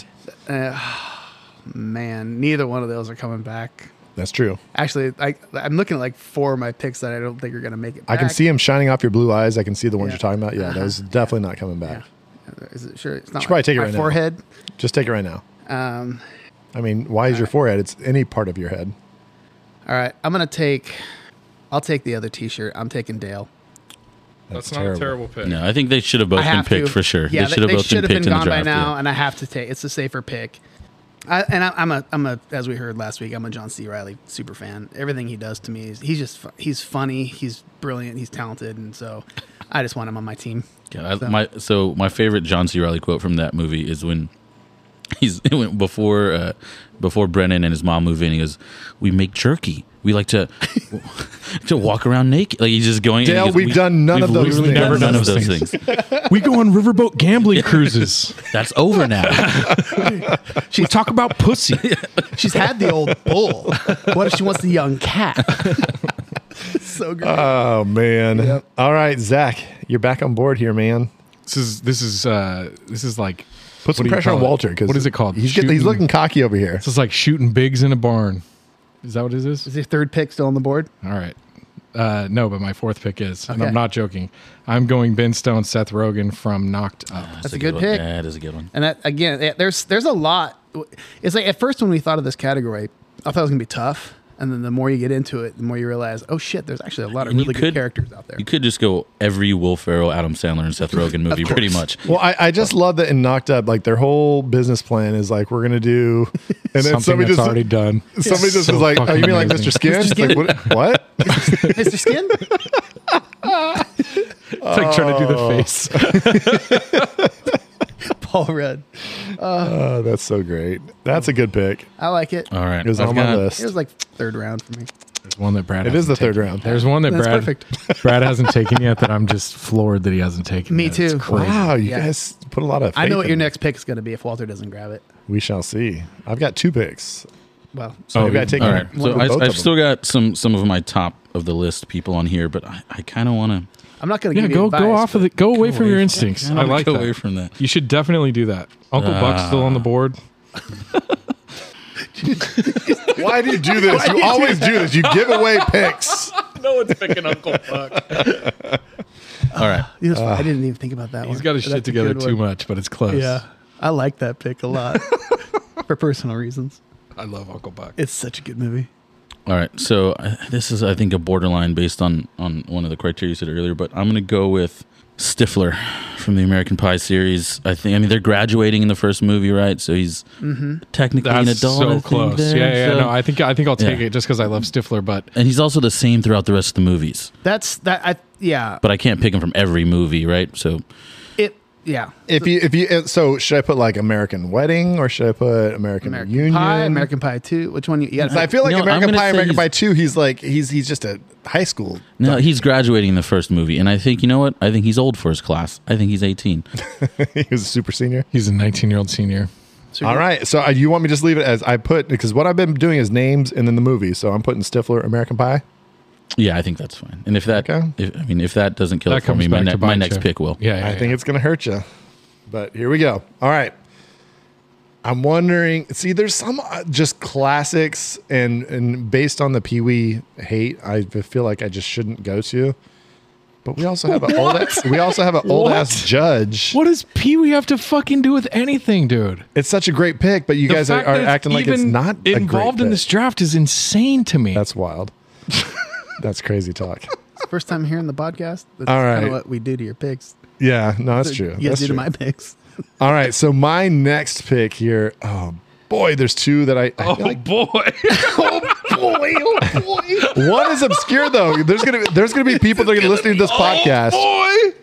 Man, neither one of those are coming back. That's true. Actually, I, I'm looking at like four of my picks that I don't think are going to make it I back. can see him shining off your blue eyes. I can see the ones Yeah. you're talking about. Yeah, those definitely not coming back. Yeah. Is it sure? It's not should probably like take it my right now. forehead. Just take it right now. Um, I mean, why is your forehead? It's any part of your head. all right, I'm going to take. I'll take the other T-shirt. I'm taking Dale. That's, not a terrible pick. No, I think they should have both I been have picked to. for sure. Yeah, they should have both should been have picked been in the gone by draft. now, yeah. and I have to take. It's a safer pick. I, and I, I'm a, I'm a, as we heard last week, I'm a John C. Reilly super fan. Everything he does to me is he's just, fu- he's funny, he's brilliant, he's talented, and so I just want him on my team. Yeah, I, So- my so my favorite John C. Reilly quote from that movie is when he's it went before uh, before Brennan and his mom move in. He goes, "We make jerky. We like to to walk around naked." Like he's just going. and he Dale, goes, we've done none we've of those literally things. Never Never done of done those those things. We go on riverboat gambling cruises. That's over now. We talk about pussy. She's had the old bull. What if she wants the young cat? So great. Oh man! All right, Zach, you're back on board here, man. This is this is uh this is like Put what some do you pressure call on it? Walter because What is it called? He's getting, he's Shooting- looking cocky over here. This is like shooting bigs in a barn. Is that what it is? Is your third pick still on the board? All right. Uh, no, but my fourth pick is, and Okay. I'm not joking. I'm going Ben Stone, Seth Rogen from Knocked Up. That's a good one. pick. That is a good one. And that again, it- there's there's a lot. It's like at first when we thought of this category, I thought it was gonna be tough, and then the more you get into it, the more you realize, oh shit, there's actually a lot of And you really good could- characters out there. You could just go every Will Ferrell, Adam Sandler, and Seth Rogen movie, pretty much. Well, I, I just love that in Knocked Up, like their whole business plan is like we're gonna do, and then Something somebody that's just already done. somebody just So was like, "Oh, you fucking mean like amazing. Mister Skin?" It's like, what? what? Mister Skin? It's like trying to do the face. Paul Rudd. Oh, that's so great. That's a good pick. I like it. All right. It was I've on my got- list. It was like third round for me. There's one that Brad. It is hasn't the third taken. round. There's one that That's Brad. perfect. Brad hasn't taken yet. That I'm just floored that he hasn't taken. Me yet. It's too. crazy. Wow, you Yeah. guys put a lot of. Faith I know what in your me. next pick is going to be if Walter doesn't grab it. We shall see. I've got two picks. Well, So Oh, maybe I you- take All one- right. one So of I, both I've of still them. got some some of my top of the list people on here, but I, I kind of want to. I'm not going to Yeah, give go you advice, go off of the go away from away your from- instincts. I I like go that. away from that. You should definitely do that. Uncle Buck's still on the board. Why do you do this? You always do this. You give away picks. No one's picking Uncle Buck. All right. You know, I didn't even think about that one. He's got his That's shit a together good too one. much, but it's close. Yeah. I like that pick a lot for personal reasons. I love Uncle Buck. It's such a good movie. All right. So uh, this is, I think, a borderline based on on one of the criteria you said earlier, but I'm going to go with Stifler from the American Pie series. I think. I mean, they're graduating in the first movie, right? So he's technically an That's adult. I so think, close. there, Yeah, yeah. so- No, I think I think I'll take Yeah. it just because I love Stifler. But and he's also the same throughout the rest of the movies. That's that. I yeah. But I can't pick him from every movie, right? So It yeah. If you if you so should I put like American Wedding or should I put American, American Union? Pie, American Pie Two. Which one you? you gotta I feel like No, I'm American gonna Pie, say American he's- Pie Two. He's like he's he's just a high school. no, he's graduating in the first movie, and I think you know what? I think he's old for his class. I think he's eighteen. He was a super senior. he's a nineteen-year-old senior. So All you- right, so uh, you want me to just leave it as I put because what I've been doing is names and then the movie. So I'm putting Stifler, American Pie. Yeah, I think that's fine. And if that, Okay. if, I mean, if that doesn't kill That it for comes me, my, back ne- to my bite next you. pick will. Yeah, yeah, I think yeah. it's going to hurt you. But here we go. All right. I'm wondering. See, there's some uh, just classics, and and based on the Pee Wee hate, I feel like I just shouldn't go to. But we also have an old. Ass, we also have an old ass What? judge. What does Pee Wee have to fucking do with anything, dude? It's such a great pick, but you The guys are, fact are that it's acting like it's even not a great involved in pick. this draft is insane to me. That's wild. That's crazy talk. First time hearing the podcast. That's All kind right. of what we do to your picks. Yeah, no, that's true. You That's guys do to true. my picks. All right, so my next pick here. Oh boy, there's two that I. I feel like, boy. oh boy, oh boy. One is obscure though. There's gonna there's gonna be people that are gonna listen to this podcast. boy.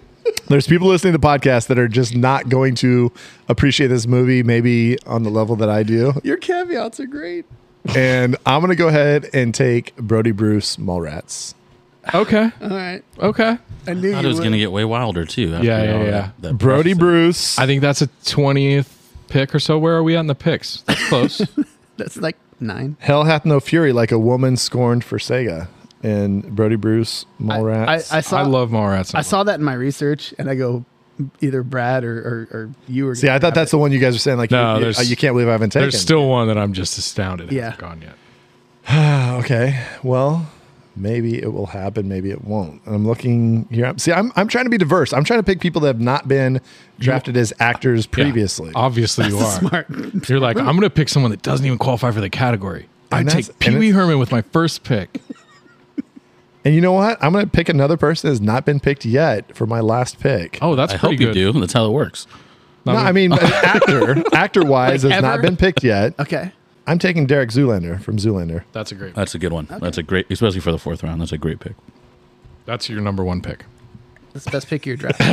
There's people listening to the podcast that are just not going to appreciate this movie, maybe on the level that I do. Your caveats are great. And I'm going to go ahead and take Brody Bruce Mallrats. Okay. All right. Okay. I knew I thought you it was would. going to get way wilder too. after Yeah, yeah, all yeah. that- that Brody preface. Bruce. I think that's a twentieth pick or so. Where are we at in the picks? That's close. That's like nine. Hell hath no fury like a woman scorned for Sega. And Brody Bruce Mallrats. I, I saw. I love Mallrats. I saw that in my research, and I go, either Brad or or, or you or See, I thought that's the one you guys were saying. Like, No, you, you, there's- you can't believe I haven't taken. There's still one that I'm just astounded Yeah. hasn't gone yet. Okay. Well, maybe it will happen. Maybe it won't. And I'm looking here. See, I'm I'm trying to be diverse. I'm trying to pick people that have not been drafted as actors previously. Yeah, obviously you are. smart. You're like, I'm going to pick someone that doesn't even qualify for the category. I And that's- take and Pee Wee it's- Herman with my first pick. And you know what? I'm going to pick another person that has not been picked yet for my last pick. Oh, that's I pretty hope good. you do. That's how it works. no, I mean, an actor, actor wise, Like has not ever? been picked yet. Okay. I'm taking Derek Zoolander from Zoolander. That's a great. That's a good one. That's a great, especially for the fourth round. That's a great pick. That's your number one pick. That's the best pick of your draft.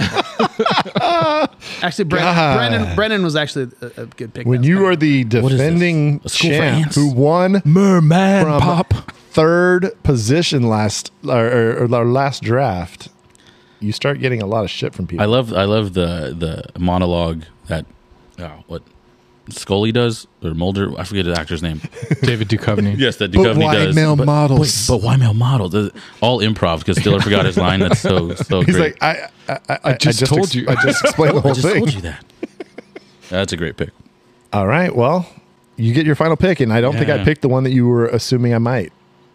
Actually, Brennan, God. Brennan, Brennan was actually a, a good pick. When That's you fine. are the What is this? defending A school for champ ants? who won Merman from Pop. third position last or, or, or our last draft, you start getting a lot of shit from people. I love, I love the the monologue that, oh, what Scully does or Mulder. I forget the actor's name. David Duchovny. Yes, that But Duchovny why does. male but, models? But, but why male models? Uh, All improv because Stiller forgot his line. That's so so He's great. like, I, I, I, I just told ex- you. I just explained the I whole just thing. told you that. That's a great pick. All right, well, you get your final pick, and I don't think I Yeah. picked the one that you were assuming I might.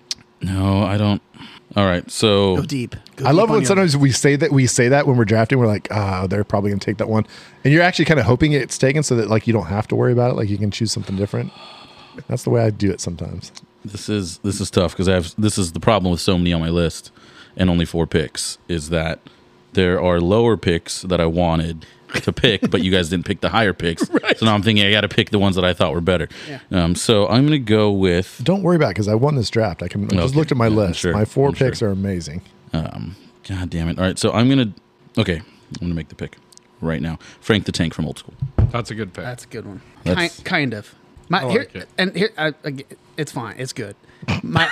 No, I don't. All right, so Go deep. Go I deep love on when your- sometimes we say that we say that when we're drafting, we're like, ah, they're probably gonna take that one, and you're actually kind of hoping it's taken so that like you don't have to worry about it, like you can choose something different. That's the way I do it sometimes. this is this is tough because I have this is the problem with so many on my list and only four picks is that there are lower picks that I wanted to pick, but you guys didn't pick the higher picks. Right. So now I'm thinking I got to pick the ones that I thought were better. Yeah. Um, so I'm going to go with Don't worry about it because I won this draft. I can I just Okay. looked at my Yeah, I'm list. sure. My four I'm sure. picks are amazing. um, God damn it. All right, so I'm going to okay, I'm going to make the pick right now. Frank the Tank from Old School. That's a good pick. That's a good one. That's- Kind, kind of. My, I here, like it. And here, I, I, it's fine. It's good. My,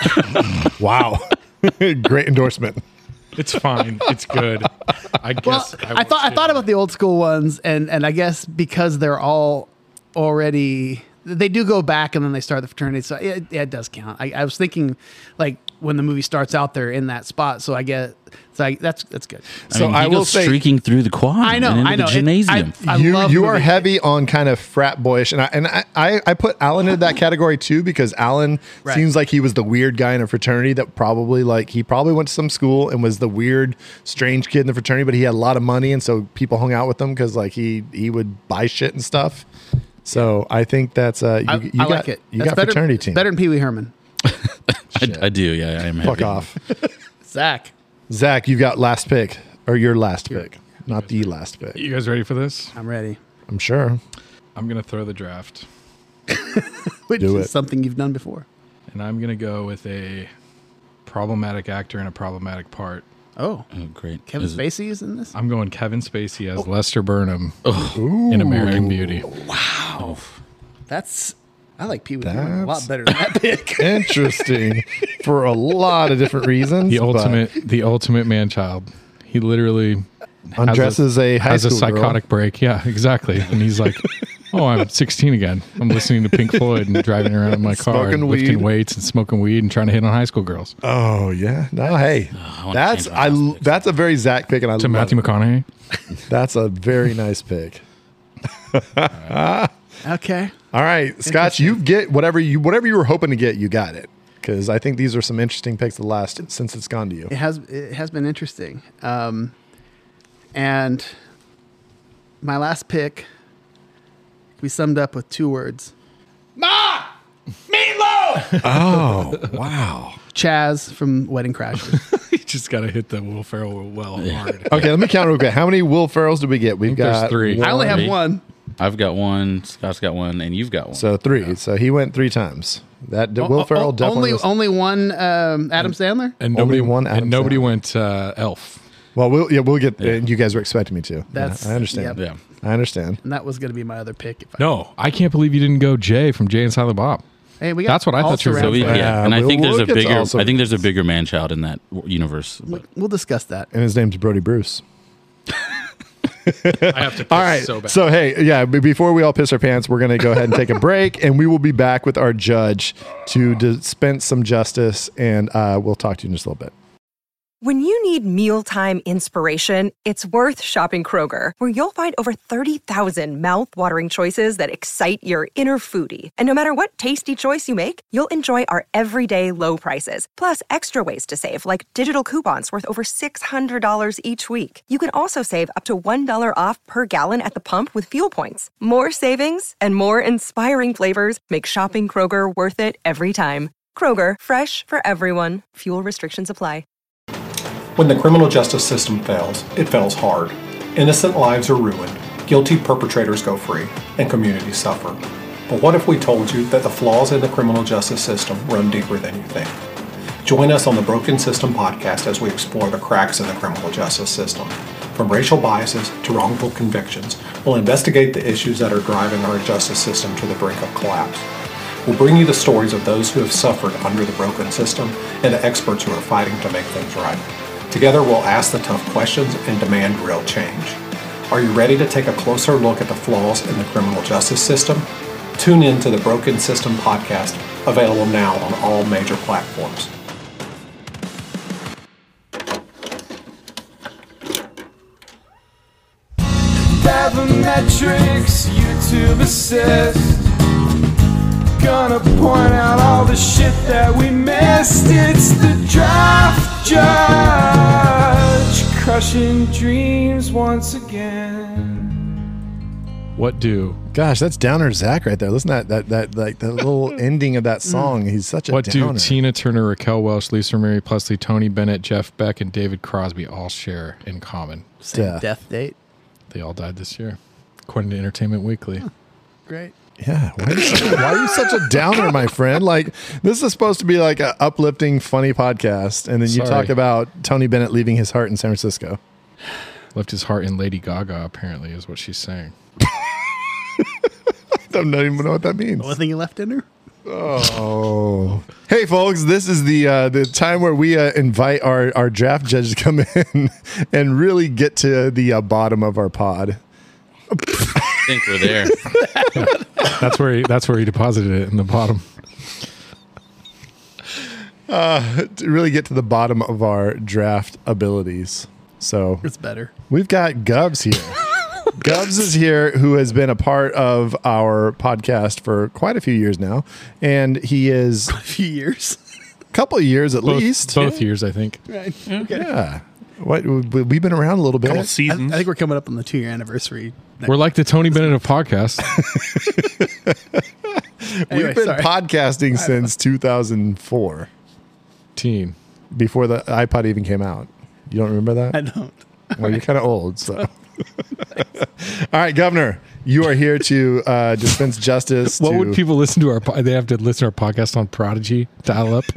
Wow, great endorsement. It's fine. It's good. I well, guess. I, would thought I say thought that. about the old school ones, and and I guess because they're all already, they do go back and then they start the fraternity, so it, it does count. I, I was thinking, like when the movie starts out, they're in that spot, so I get, so I, that's that's good. I So mean, I he will goes say- streaking through the quad. I know, and into I know. the It- gymnasium. I, I you love you the are movie. heavy on kind of frat boyish, and I and I, I, I put Alan into that category too because Alan Right. seems like he was the weird guy in a fraternity that probably like he probably went to some school and was the weird strange kid in the fraternity, but he had a lot of money and so people hung out with him because like he he would buy shit and stuff. So I think that's uh you, I, you I got, like it. You That's got better, fraternity it's team. better than Pee Wee Herman. I, I do, yeah. I am Fuck heavy. off, Zach. Zach. You've got last pick or your last pick, not the last pick. You guys ready for this? I'm ready. I'm sure. I'm gonna throw the draft, Which Do is it. something you've done before. and I'm gonna go with a problematic actor in a problematic part. Oh, Oh, great. Kevin Is it- Spacey is in this. I'm going Kevin Spacey as Lester Burnham in American Beauty. That's I like Pee Wee Herman a lot That's- better than that pick. Interesting for a lot of different reasons. The but ultimate, the ultimate man child. He literally undresses a, high has a school girl. psychotic break. Yeah, exactly. And he's like, "Oh, I'm sixteen again. I'm listening to Pink Floyd and driving around in my car, Smoking and lifting weed. weights and smoking weed and trying to hit on high school girls." Oh yeah, no, hey, I wanna that's change my I. last pick. That's a very Zach pick, and I To love Matthew it. McConaughey. That's a very nice pick. Okay. All right, Scotch, you get whatever you whatever you were hoping to get, you got it. Because I think these are some interesting picks the last since it's gone to you. It has it has been interesting. Um, and my last pick can be summed up with two words. Oh wow. Chaz from Wedding Crashers. You just got to hit the Will Ferrell well hard. Okay, let me count real quick. How many Will Ferrells did we get? We've think there's got three. I only have Three. one. I've got one, Scott's got one, and you've got one. So three. So he went three times. That Will O- Ferrell o- definitely only was- only one um, Adam Sandler. And Only nobody one Adam and nobody Sandler. went uh, Elf. Well, we'll yeah, we'll get. Uh, you guys were expecting me to. That's- Yeah, I understand. yep. Yeah. I understand. And that was going to be my other pick. If I, No, I can't believe you didn't go Jay from Jay and Silent Bob. Hey, we got That's what I thought you were also So we, round- yeah, Yeah, and I we'll- think there's we'll a get to bigger. also- I think there's a bigger man child in that w- universe. But We'll discuss that. And his name's Brody Bruce. I have to. All right. So bad. So, hey, yeah, b- before we all piss our pants, we're going to go ahead and take a break, and we will be back with our judge to dispense some justice, and uh, we'll talk to you in just a little bit. When you need mealtime inspiration, it's worth shopping Kroger, where you'll find over thirty thousand mouth-watering choices that excite your inner foodie. And no matter what tasty choice you make, you'll enjoy our everyday low prices, plus extra ways to save, like digital coupons worth over six hundred dollars each week. You can also save up to one dollar off per gallon at the pump with fuel points. More savings and more inspiring flavors make shopping Kroger worth it every time. Kroger, fresh for everyone. Fuel restrictions apply. When the criminal justice system fails, it fails hard. Innocent lives are ruined, guilty perpetrators go free, and communities suffer. But what if we told you that the flaws in the criminal justice system run deeper than you think? Join us on the Broken System podcast as we explore the cracks in the criminal justice system. From racial biases to wrongful convictions, we'll investigate the issues that are driving our justice system to the brink of collapse. We'll bring you the stories of those who have suffered under the broken system and the experts who are fighting to make things right. Together, we'll ask the tough questions and demand real change. Are you ready to take a closer look at the flaws in the criminal justice system? Tune in to the Broken System podcast, available now on all major platforms. Bathymetrics, YouTube assist. Gonna point out all the shit that we missed. It's the draft judge, crushing dreams once again. What do? Gosh, that's Downer Zach right there. Listen to that, that, that, like the little ending of that song. He's such a What downer. do Tina Turner, Raquel Welch, Lisa Marie Presley, Tony Bennett, Jeff Beck, and David Crosby all share in common? Same Death. death date. They all died this year, according to Entertainment Weekly. Great. Yeah. Why are, you such a, why are you such a downer, my friend? Like, this is supposed to be like an uplifting, funny podcast. And then you Sorry. talk about Tony Bennett leaving his heart in San Francisco. Left his heart in Lady Gaga, apparently, is what she's saying. I don't even know what that means. The only thing you left in her? Oh. Hey, folks, this is the uh, the time where we uh, invite our, our draft judge to come in and really get to the uh, bottom of our pod. I think we're there. That's where he, that's where he deposited it in the bottom. Uh, to really get to the bottom of our draft abilities. So It's better. we've got Gubs here. Gubs is here, who has been a part of our podcast for quite a few years now, and he is A few years. a couple of years at Both, least. both years, I think. Right. Okay. Yeah. What we- we've been around a little bit. couple I, seasons. I think we're coming up on the two year anniversary. We're like the Tony Bennett of podcasts. Anyway, We've been sorry. podcasting since two thousand four, Teen. before the iPod even came out. You don't remember that? I don't. Well, you're kind of old, so. All right, Governor, you are here to uh, dispense justice. What to, would people listen to our? po- They have to listen to our podcast on Prodigy dial up.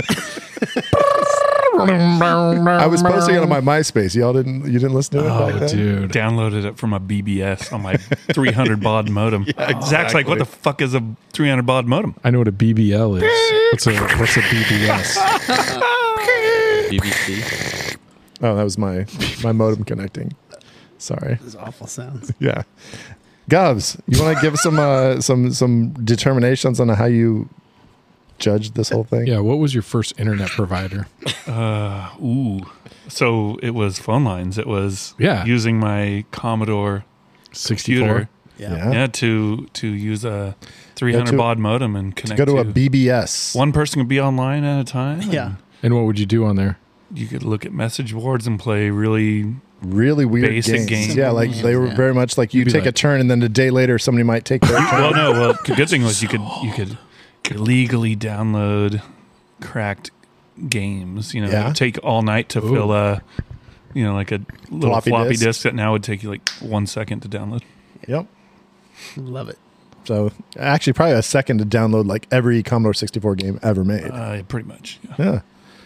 I was posting it on my MySpace. Y'all didn't. You didn't listen to it Oh, back then? dude. Downloaded it from a B B S on my three hundred baud modem. Zach's like, what the fuck is a three hundred baud modem? I know what a B B L is. What's a what's a B B S? B B C. Oh, that was my my modem connecting. Sorry. Those awful sounds. Yeah. Govs, you want to give some uh, some some determinations on how you judged this whole thing? Yeah. What was your first internet provider? Uh, ooh. So it was phone lines. It was Yeah. using my Commodore sixty-four. computer. Yeah. Yeah. Yeah, to to use a three hundred to- baud modem and connect Go to to, a B B S. one person could be online at a time. Yeah. and And what would you do on there? you could look at message boards and play really Really weird Basic games. games. Yeah, like they were Yeah. very much like you be take like- a turn and then a day later somebody might take their turn. well, no. Well, the good thing was you could you could illegally download cracked games. You know, Yeah. it would take all night to Ooh. fill a, you know, like a little Floppy floppy, disk. disk. that now would take you like one second to download. Yep. Love it. So actually, probably a second to download like every Commodore sixty-four game ever made. Uh, pretty much. Yeah. Yeah.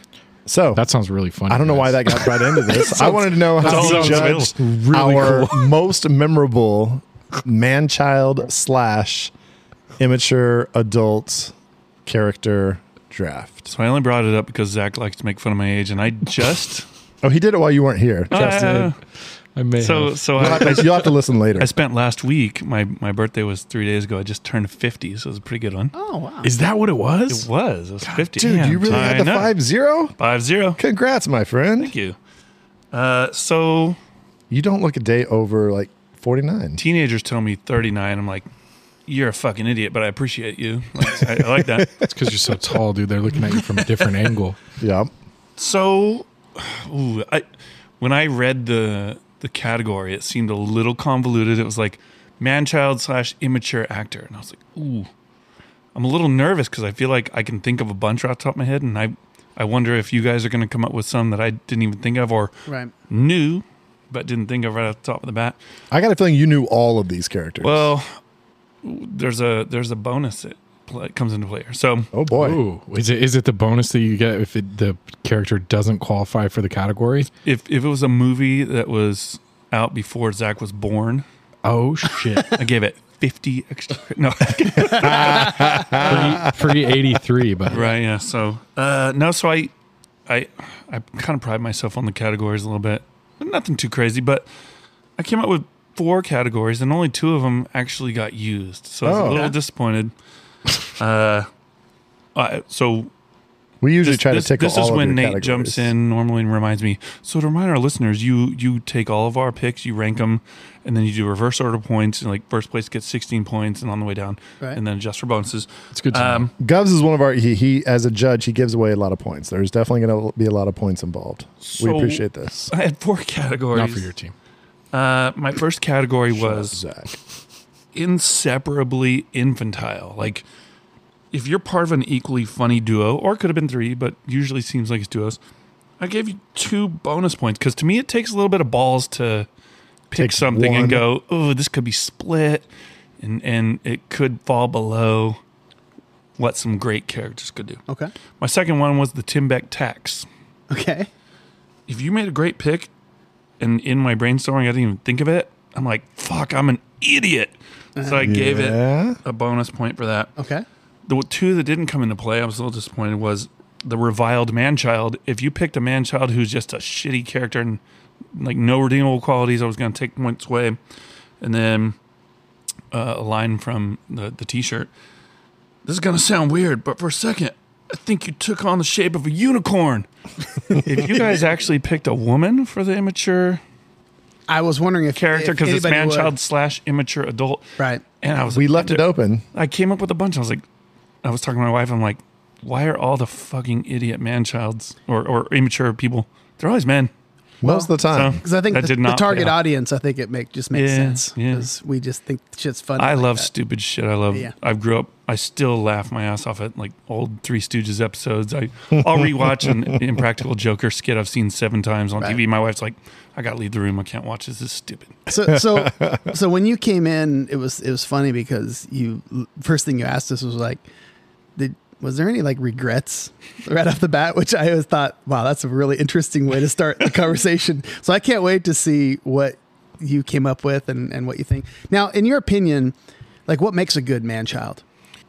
So That sounds really fun. I don't know why that got brought into this. I wanted to know how all you sounds judged Really our cool. most memorable man-child slash immature adult character draft. So I only brought it up because Zach likes to make fun of my age, and I just Oh, he did it while you weren't here. Just did. I may so have. so You'll I, have to, you'll have to listen later. I spent last week. My my birthday was three days ago. I just turned fifty, so it was a pretty good one. Oh wow. Is that what it was? It was. It was fifty. Dude, Damn, you really I had the know. five zero? Five zero. Congrats, my friend. Thank you. Uh, so You don't look a day over like forty-nine. teenagers tell me thirty-nine. I'm like, you're a fucking idiot, but I appreciate you. Like, I, I like that. It's because you're so tall, dude. They're looking at you from a different angle. Yeah. So, ooh, I when I read the the category, it seemed a little convoluted. It was like man-child slash immature actor, and I was like, ooh, I'm a little nervous because I feel like I can think of a bunch off the top of my head, and I I wonder if you guys are going to come up with some that I didn't even think of or Right. knew but didn't think of right off the top of the bat. I got a feeling you knew all of these characters. Well, there's a there's a bonus that play, comes into play here. So, oh boy. Ooh, is it is it the bonus that you get if it, the character doesn't qualify for the category? if if it was a movie that was out before Zach was born, Oh shit! I gave it fifty extra. No, Pre eighty-three, but right? Yeah. So, uh, no. So I, I, I kind of pride myself on the categories a little bit. Nothing too crazy, but I came up with four categories, and only two of them actually got used. So I was Oh. a little Yeah. disappointed. Uh, uh, so We usually this, try this, to take this all is of when your Nate categories. jumps in normally and reminds me. So to remind our listeners, you you take all of our picks, you rank them, and then you do reverse order points. And like first place gets sixteen points, and on the way down, Right. and then adjust for bonuses. it's good to know. Um, Govs is one of our. He, he as a judge, he gives away a lot of points. There's definitely going to be a lot of points involved. we So- appreciate this. I had four categories. Not for your team. Uh, my first category was Zach. inseparably infantile. Like, if you're part of an equally funny duo, or it could have been three, but usually seems like it's duos, I gave you two bonus points because to me it takes a little bit of balls to pick Takes something one. and go, oh, this could be split, and and it could fall below what some great characters could do. Okay. My second one was the Tim Beck tax. Okay. If you made a great pick, and in my brainstorming I didn't even think of it, I'm like, fuck, I'm an idiot. So I gave Yeah. it a bonus point for that. Okay. The two that didn't come into play, I was a little disappointed, was the reviled man-child. If you picked a man-child who's just a shitty character and like no redeemable qualities, I was going to take points away. And then uh, a line from the, the T-shirt. This is going to sound weird, but for a second, I think you took on the shape of a unicorn. If you guys actually picked a woman for the immature I was wondering if character, if because it's anybody would. man-child slash immature adult. Right. And I was We left it open. I came up with a bunch. I was like, I was talking to my wife. I'm like, why are all the fucking idiot man-childs or, or immature people? They're always men. Most of the time. So Because I think that the, did the not target pay off. audience, I think it make just makes Yeah, sense yeah. because we just think shit's funny. I like love that. stupid shit. I love. Yeah. I grew up. I still laugh my ass off at like old Three Stooges episodes. I I'll rewatch an Impractical Joker skit I've seen seven times on Right. T V. My wife's like, I gotta leave the room. I can't watch this. This is stupid. So, so, so when you came in, it was it was funny because you first thing you asked us was like, did was there any like regrets right off the bat? Which I always thought, wow, that's a really interesting way to start the conversation. So I can't wait to see what you came up with and, and what you think. Now, in your opinion, like what makes a good man-child?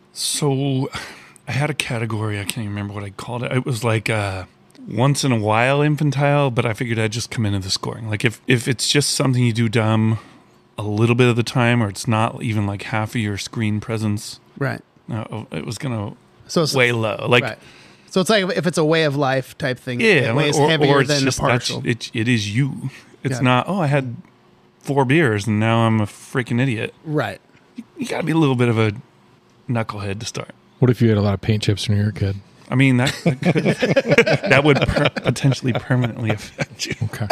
So I had a category. I can't even remember what I called it. It was like uh, once in a while infantile, but I figured I'd just come into the scoring. Like if, if it's just something you do dumb a little bit of the time, or it's not even like half of your screen presence, Right. no, it was going So to it's way low. Like, right. So it's like if it's a way of life type thing, yeah, it weighs or, heavier or it's than just a partial. that's- It, it is you. It's Got it. not, oh, I had four beers and now I'm a freaking idiot. Right. You got to be a little bit of a knucklehead to start. What if you had a lot of paint chips when you were a kid? I mean, that that, could, that would per- potentially permanently affect you. Okay.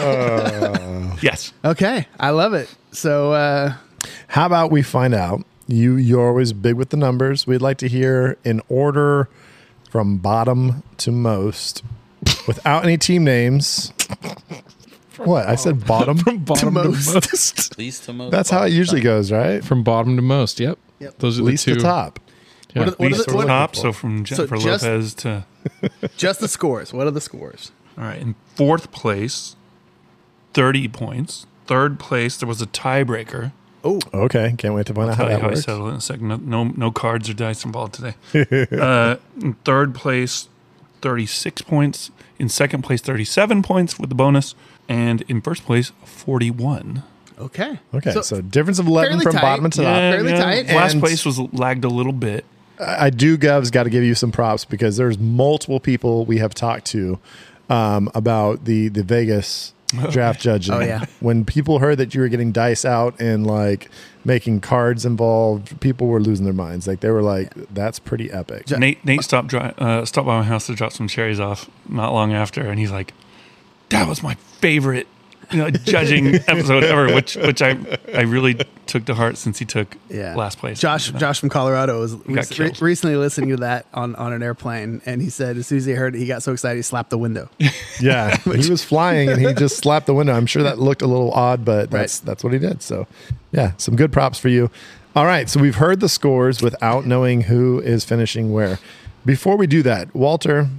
Yes. Okay. I love it. So, uh, How about we find out? You you're always big with the numbers. We'd like to hear in order from bottom to most, without any team names. What I said, bottom from bottom to most. Least to most. That's how it usually goes, right? From bottom to most. Yep. Yep. Those are Least the two. to top. Yeah. What are, the- what are Least the, to what, top, so from Jennifer just- Lopez to... just the scores. What are the scores? All right, in fourth place, thirty points. Third place, there was a tiebreaker. Oh, Okay, can't wait to find I'll out how tell you that how I works. settle it in a second. No, no, no cards or dice involved today. uh, in third place, thirty-six points. In second place, thirty-seven points with the bonus. And in first place, forty-one. okay. Okay, so, difference of eleven fairly from tight. bottom to top. fairly tight. Last And- place was lagged a little bit. I do, Gov's got to give you some props because there's multiple people we have talked to um, about the the Vegas draft judging. Oh, yeah. When people heard that you were getting dice out and like making cards involved, people were losing their minds. Like they were like, "That's pretty epic." Nate Nate stopped dri- uh, stopped by my house to drop some cherries off not long after, and he's like, "That was my favorite, you know, judging episode ever," which which I I really took to heart since he took Yeah. last place. Josh Josh from Colorado was got rec- re- killed. recently listening to that on, on an airplane, and he said as soon as he heard it, he got so excited he slapped the window. Yeah, he was flying and he just slapped the window. I'm sure that looked a little odd, but that's that's what he did. So, yeah, some good props for you. All right, so we've heard the scores without knowing who is finishing where. Before we do that, Walter,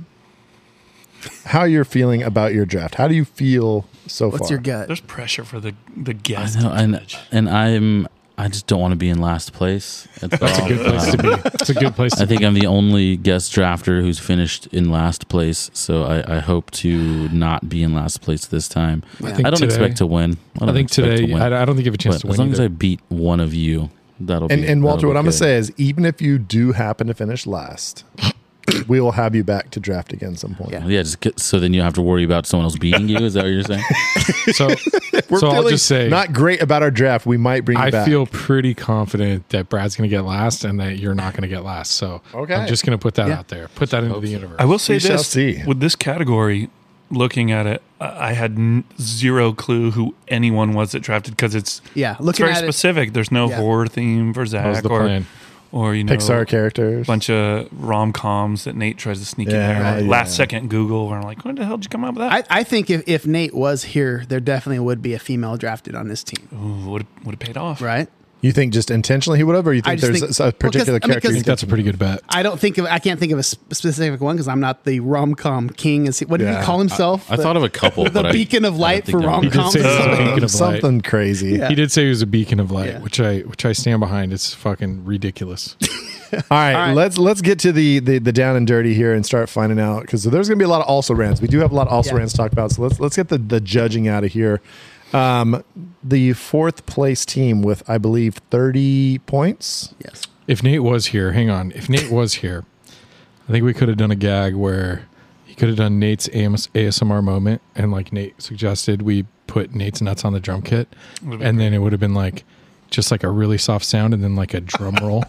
how you're feeling about your draft? How do you feel so What's far? your gut? There's pressure for the the I guest. know, and judge. and I'm I just don't want to be in last place. That's, That's a good place to be. It's a good place to I think I'm the only guest drafter who's finished in last place, so I, I hope to not be in last place this time. I think I don't today- expect to win. I, I don't think expect to today, win. I, I don't think you have a chance But to win. as long as either. I beat one of you, that'll and be. and Walter, that'll what be I'm going to good. say is, even if you do happen to finish last, we will have you back to draft again some point. Yeah. Yeah, just get, so then you have to worry about someone else beating you. Is that what you're saying? so We're so I'll feeling just say, not great about our draft. We might bring you I back. feel pretty confident that Brad's going to get last and that you're not going to get last. So Okay. I'm just going to put that Yeah. out there. Put that into the universe. I will say We shall this: see. with this category, looking at it, I I had n- zero clue who anyone was that drafted because it's Yeah, it's looking very at it, specific. There's no Yeah. horror theme for That was Zach the or plan. or you know Pixar characters. bunch of rom coms that Nate tries to sneak Yeah, in there. yeah. Last second Google, where I'm like, when the hell did you come up with that? I, I think if, if Nate was here, there definitely would be a female drafted on this team, Ooh, would would have paid off. right? You think just intentionally he would have, or you I think just there's think- a, a well, 'cause- particular I mean, 'cause- character? I you think that's a pretty good bet. I don't think of I can't think of a sp- specific one because I'm not the rom com king. Is he, what did Yeah. he call himself? I The- thought of a couple, the but I- beacon of I light don't for think I would. rom coms. He did say he was a Uh, beacon of light. something crazy. Yeah. He did say he was a beacon of light, Yeah. which I which I stand behind. It's fucking ridiculous. All right, All right. let's let's get to the, the the down and dirty here and start finding out because there's going to be a lot of also rans. We do have a lot of also Yeah. rans to talk about, so let's let's get the, the judging out of here. Um, the fourth place team with I believe thirty points. Yes. If Nate was here, hang on. If Nate was here, I think we could have done a gag where he could have done Nate's A S M R moment, and like Nate suggested, we put Nate's nuts on the drum kit, Would've been and then it would have been like just like a really soft sound, and then like a drum roll,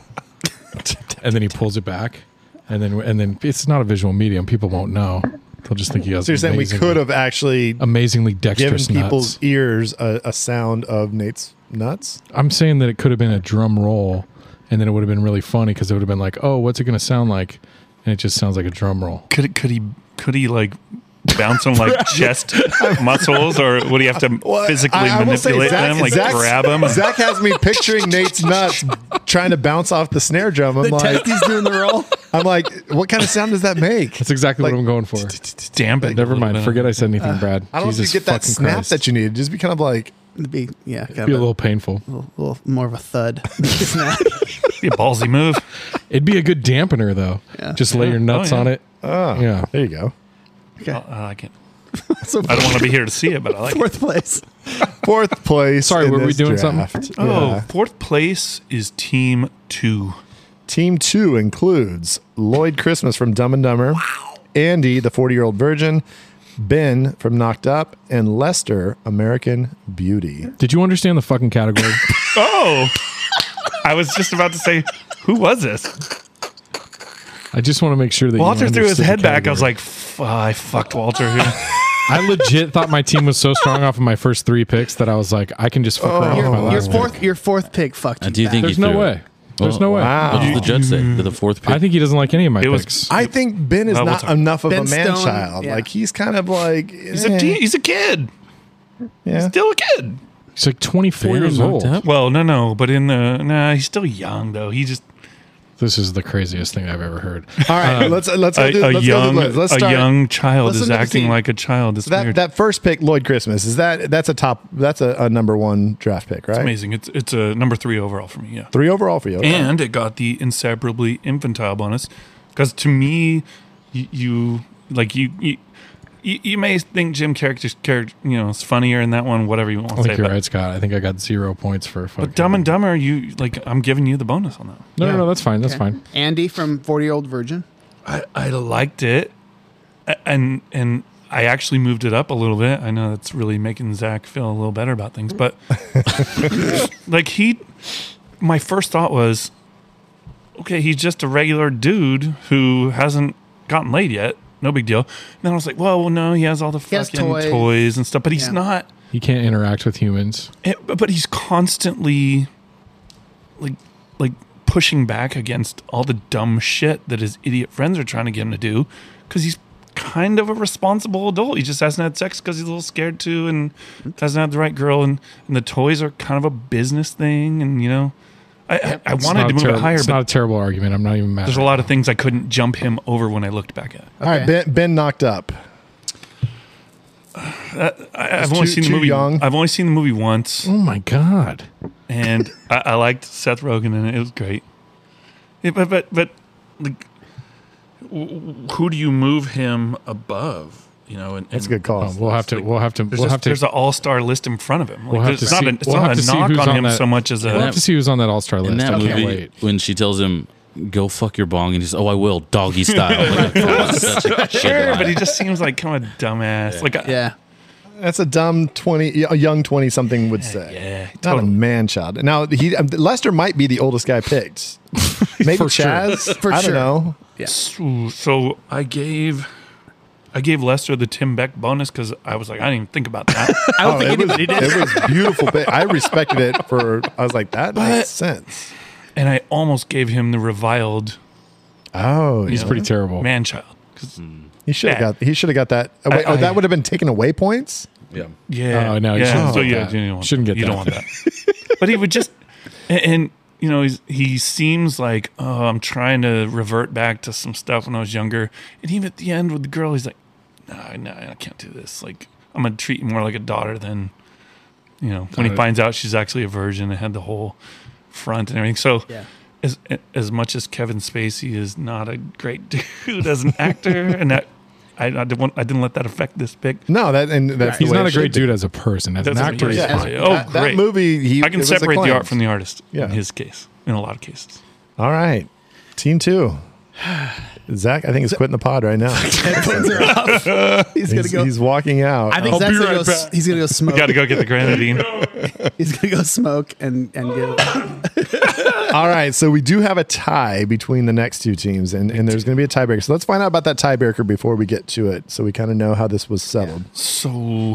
and then he pulls it back, and then and then it's not a visual medium. People won't know. They'll just think he has. So you're saying we amazingly- could have actually amazingly given dexterous people's nuts. ears a, a sound of Nate's nuts? I'm saying that it could have been a drum roll, and then it would have been really funny because it would have been like, oh, what's it going to sound like? And it just sounds like a drum roll. Could could he could he like bounce on like chest muscles, or would he have to Well, physically I- I will say manipulate Zach- them, like Zach's- grab them? Zach has me picturing Nate's nuts trying to bounce off the snare drum. I'm The like, testes doing the roll. I'm like, what kind of sound does that make? That's exactly Like- what I'm going for. Damp it. Never mind. Forget I said anything, Brad. I don't Jesus think you get that fucking snap Christ. that you need. Just be kind of like, It'd be yeah, kind Be a of a little painful. little, little more of a thud. Snap. Be a ballsy move. It'd be a good dampener, though. Yeah. Just lay Yeah. your nuts Oh, yeah. on it. oh, Yeah. there you go. Okay. I I like it. So I don't want to be here to see it, but I like it. fourth place. Fourth place. Sorry, in were we this doing draft. something? Oh, Yeah. fourth place is team two. Team two includes Lloyd Christmas from Dumb and Dumber, Andy, the forty-year-old virgin, Ben from Knocked Up, and Lester, American Beauty. Did you understand the fucking category? Oh, I was just about to say, who was this? I just want to make sure that Walter you threw his understood head the back. I was category. like, F- I fucked Walter here. I legit thought my team was so strong off of my first three picks that I was like, I can just fuck around with my Your, your last fourth, pick. your fourth pick fucked Uh, you. do you back. think There's he no threw way. it? There's Oh, no way. wow. What did the judge say? Did the fourth pick? I think he doesn't like any of my It was- picks. I think Ben is Well, we'll not talk. enough of Ben a man Stone, child. yeah. Like he's kind of like He's a, teen, he's a kid. yeah. Still a kid. He's like twenty-four Ben years knocked old. up? Well, no, no, but in the nah, he's still young though. He just This is the craziest thing I've ever heard. All right, Um, let's let's a, do, a let's young go through the list. Let's a start. young child Listen is to the acting team. like a child. It's So that weird. that first pick, Lloyd Christmas, is that that's a top that's a, a number one draft pick, right? It's amazing. It's it's a number three overall for me. Yeah, Three overall for you. Okay. and it got the inseparably infantile bonus because to me, you, you like you. you You, you may think Jim character's character, you know, is funnier in that one. Whatever you want I to think say, you're but, right, Scott. I think I got zero points for fucking. but Dumb and Dumber, you like. I'm giving you the bonus on that. No, Yeah. no, no, that's fine. That's Okay. fine. Andy from forty Year Old Virgin. I, I liked it, A- and and I actually moved it up a little bit. I know that's really making Zach feel a little better about things, but like he, my first thought was, okay, he's just a regular dude who hasn't gotten laid yet. No big deal. And then I was like, well, well no, he has all the He has fucking toys. toys. and stuff, but he's Yeah. not. He can't interact with humans. It, but he's constantly like like pushing back against all the dumb shit that his idiot friends are trying to get him to do because he's kind of a responsible adult. He just hasn't had sex because he's a little scared to and hasn't had the right girl, and, and the toys are kind of a business thing, and you know I, I, I It's wanted not to a move terri- it higher, It's but not a terrible argument. I'm not even mad. there's a at lot of things I couldn't jump him over when I looked back at it. All right, Ben, Ben knocked up. I, I've Too- only seen the too movie. young? I've only seen the movie once. Oh my god! and I, I liked Seth Rogen in it. It was great. Yeah, but but but like, w- who do you move him above? You know, and, That's a and good call. Oh, we'll have to. like, we'll have to. There's, We'll just- have to. there's an all-star list in front of him. Like, We'll have it's to not, see- a, it's we'll not have a to see knock who's on on him that- so much as a. We'll have to see who's on that All Star list. In that I can't movie, wait. when she tells him, "Go fuck your bong," and he's, "Oh, I will," doggy style. Like, that's such a good Sure, line. but he just seems like kind of a dumbass. Like, I- Yeah. That's a dumb twenty, a young twenty something would say. yeah, Not totally. a man child. Now he um, Lester might be the oldest guy picked. Maybe For sure. Chaz. For I sure. don't know. Yeah. So, so I gave, I gave Lester the Tim Beck bonus because I was like, I didn't even think about that. I don't Oh, think it was, anybody did. it was beautiful. But I respected it for. I was like, that But- makes sense. and I almost gave him the reviled Oh, He's yeah. pretty terrible. man child. 'Cause- He should have Yeah. got. He should have got that. Oh, wait, I- oh, that I- would have been taken away points. yeah. Yeah. Oh, no, you yeah. shouldn't So get yeah, that. you don't want Shouldn't that. get You that. don't want that. But he would just, and, and you know, he's, he seems like, oh, I'm trying to revert back to some stuff when I was younger. And even at the end with the girl, he's like, no, no, I can't do this. Like, I'm gonna treat you more like a daughter than, you know, when he Uh, finds out she's actually a virgin and had the whole front and everything. So. Yeah. As, as much as Kevin Spacey is not a great dude as an actor, and that I, I didn't want, I didn't let that affect this pick. No, that and that's the He's way not it a great should be. dude as a person. As an That's- actor, he's yeah. fine. Oh, that, that great. movie. He, I it can was separate the acclaimed. art from the artist Yeah. in his case, in a lot of cases. All right, team two. Zach, I think is quitting the pod right now. Headphones are off. He's gonna he's, go. he's walking out. I think I'll Zach's be gonna right go. s- back. He's gonna go smoke. Got to go get the grenadine. He's gonna go smoke and and get. All right, so we do have a tie between the next two teams, and, and there's going to be a tiebreaker. So let's find out about that tiebreaker before we get to it, so we kind of know how this was settled. So,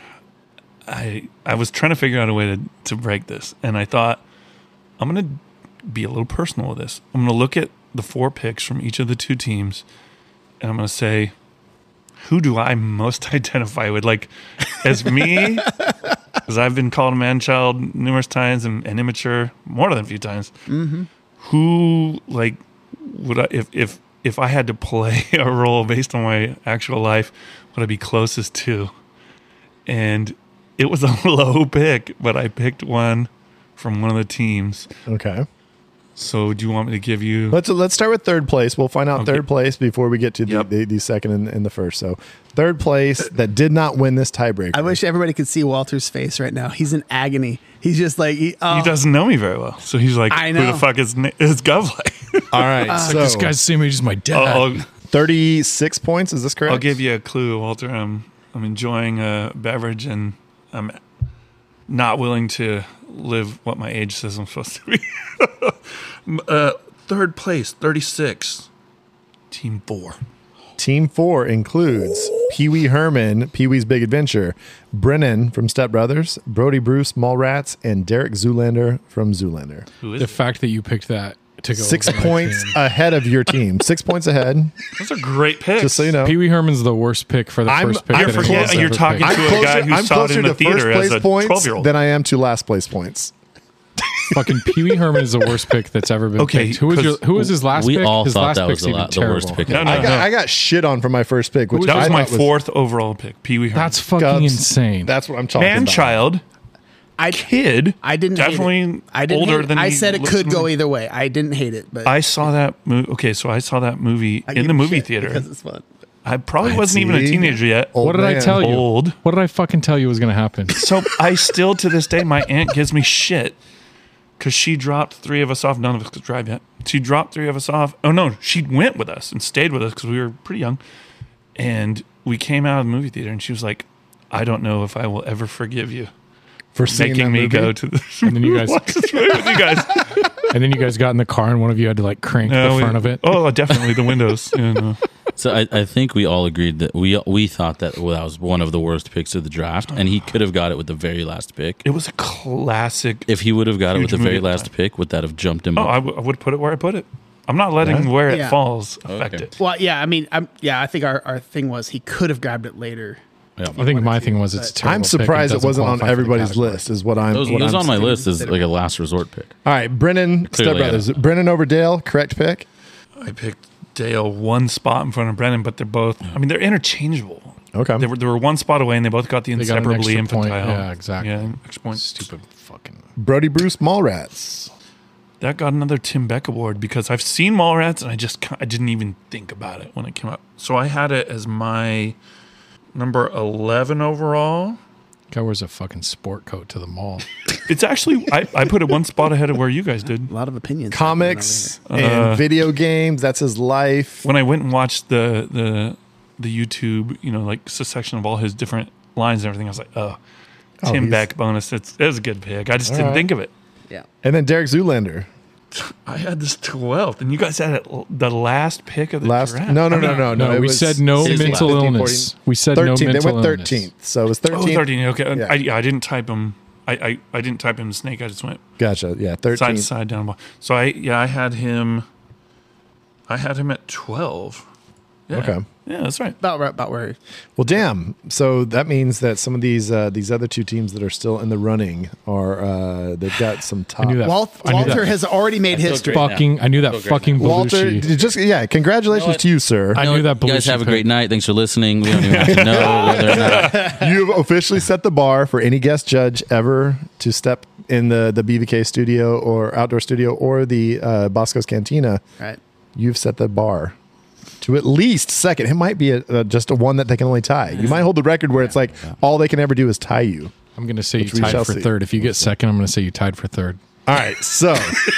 I I was trying to figure out a way to to break this, and I thought I'm gonna be a little personal with this. I'm gonna look at the four picks from each of the two teams, and I'm gonna say, who do I most identify with? Like, as me, because I've been called a man-child numerous times and, and immature more than a few times. Mm-hmm. Who, like, would I, if, if, if I had to play a role based on my actual life, would I be closest to? And it was a low pick, but I picked one from one of the teams. Okay. So do you want me to give you? Let's let's start with third place. We'll find out Okay. third place before we get to the, Yep. the, the second and, and the first. So third place that did not win this tiebreaker. I wish everybody could see Walter's face right now. He's in agony. He's just like he, oh, He doesn't know me very well, so he's like, I "Who know. the fuck is na- is Gov like?" All right. so This guy's the same age as my dad. I'll, I'll, thirty-six points. Is this correct? I'll give you a clue, Walter. I'm I'm enjoying a beverage, and I'm not willing to live what my age says I'm supposed to be. uh, third place, thirty-six. Team four. Team four includes Pee Wee Herman, Pee Wee's Big Adventure, Brennan from Step Brothers, Brody Bruce, Mallrats, and Derek Zoolander from Zoolander. Who is The it? fact that you picked that to go Six over my points team. ahead of your team. Six points ahead. Those are great picks. Just so you know. Pee Wee Herman's the worst pick for the I'm- first pick. I'm that You're, anyone's forget, you're ever talking picked. to a guy who I'm saw it closer in the to first theater as place a points twelve-year-old. than I am to last place points. Fucking Pee Wee Herman is the worst pick that's ever been Okay, picked. Who was your, who was his last we pick? all his thought last that was pick's the even la- the worst terrible. pick. No, no, I no. got I got shit on for my first pick, which that I was my thought fourth overall pick. Pee Wee Herman. That's fucking Gubs. insane. That's what I'm talking man about. child. I Kid. I didn't hate definitely it. I didn't older hate it. than I he said it looks could to go me. either way. I didn't hate it, but I saw that movie. Okay, so I saw that movie I in give the you movie shit theater. because it's fun. I probably I wasn't even a see. teenager yet. Old what did I man. tell you? Old. What did I fucking tell you was going to happen? So I still, to this day, my aunt gives me shit because she dropped three of us off. None of us could drive yet. She dropped three of us off. Oh, no, she went with us and stayed with us because we were pretty young. And we came out of the movie theater and she was like, I don't know if I will ever forgive you For seeing making that me movie? go to the And then you guys, watch this movie with you guys. and then you guys got in the car, and one of you had to like crank No, the we- front of it. Oh, definitely the windows. Yeah, no. So I, I think we all agreed that we we thought that well, that was one of the worst picks of the draft, and he could have got it with the very last pick. It was a classic. If he would have got it with Huge the very movie at the last time. pick, would that have jumped him Oh, up? I, w- I would put it where I put it. I'm not letting Yeah. where it Yeah. falls affect Okay. it. Well, yeah, I mean, I'm, yeah, I think our, our thing was he could have grabbed it later. Yeah. I think my thing was it's a terrible I'm pick and surprised it doesn't wasn't on qualify for the everybody's category. list. Is what I'm. It was, what it was I'm on my saying. list as like a last resort pick. All right, Brennan Clearly, Stepbrothers. yeah. Brennan over Dale. Correct pick. I picked Dale one spot in front of Brennan, but they're both. I mean, they're interchangeable. Okay. They were they were one spot away, and they both got the They got an inseparably extra point. infantile. Yeah, exactly. Yeah, extra point. Stupid fucking. Brody Bruce Mallrats. That got another Tim Beck award because I've seen Mallrats and I just ca- I didn't even think about it when it came up. So I had it as my number eleven overall. Guy wears a fucking sport coat to the mall. It's actually I, I put it one spot ahead of where you guys did. A lot of opinions. Comics Uh, and video games. That's his life. When I went and watched the the the YouTube, you know, like section of all his different lines and everything, I was like, oh, Oh, Tim he's- Beck bonus. It's it was a good pick. I just All didn't right. think of it. Yeah. And then Derek Zoolander. I had this twelfth, and you guys had it l- the last pick of the Last. draft. No, no, I mean, no, no, no. No, it we was said no sixteen, mental fifteen, illness. fourteen. We said no thirteen. mental They went illness. thirteenth. So it was thirteen. Oh, thirteen. Okay. Yeah. I, yeah, I didn't type him. I, I, I didn't type him snake. I just went Gotcha. Yeah, side thirteen. to side down. So I yeah I had him. I had him at twelve. Yeah. Okay. Yeah, that's right. About right, about where. Well, damn. So that means that some of these uh, these other two teams that are still in the running are uh, they've got some top. knew that. Walt, I knew Walter that. has already made feel history. great. Fucking, I knew that Feel great fucking Walter, Belushi. just yeah, congratulations You know what? to you, sir. I You know knew what? that You guys Belushi have a pick. great night. Thanks for listening. We don't even have to know whether or not. You've officially set the bar for any guest judge ever to step in the the B B K studio or outdoor studio or the uh, Bosco's Cantina. Right. You've set the bar to at least second. It might be a, a, just a one that they can only tie. You might hold the record where it's like all they can ever do is tie you. I'm going to say you Which we shall tied for see. third. If you get second, I'm going to say you tied for third. All right, so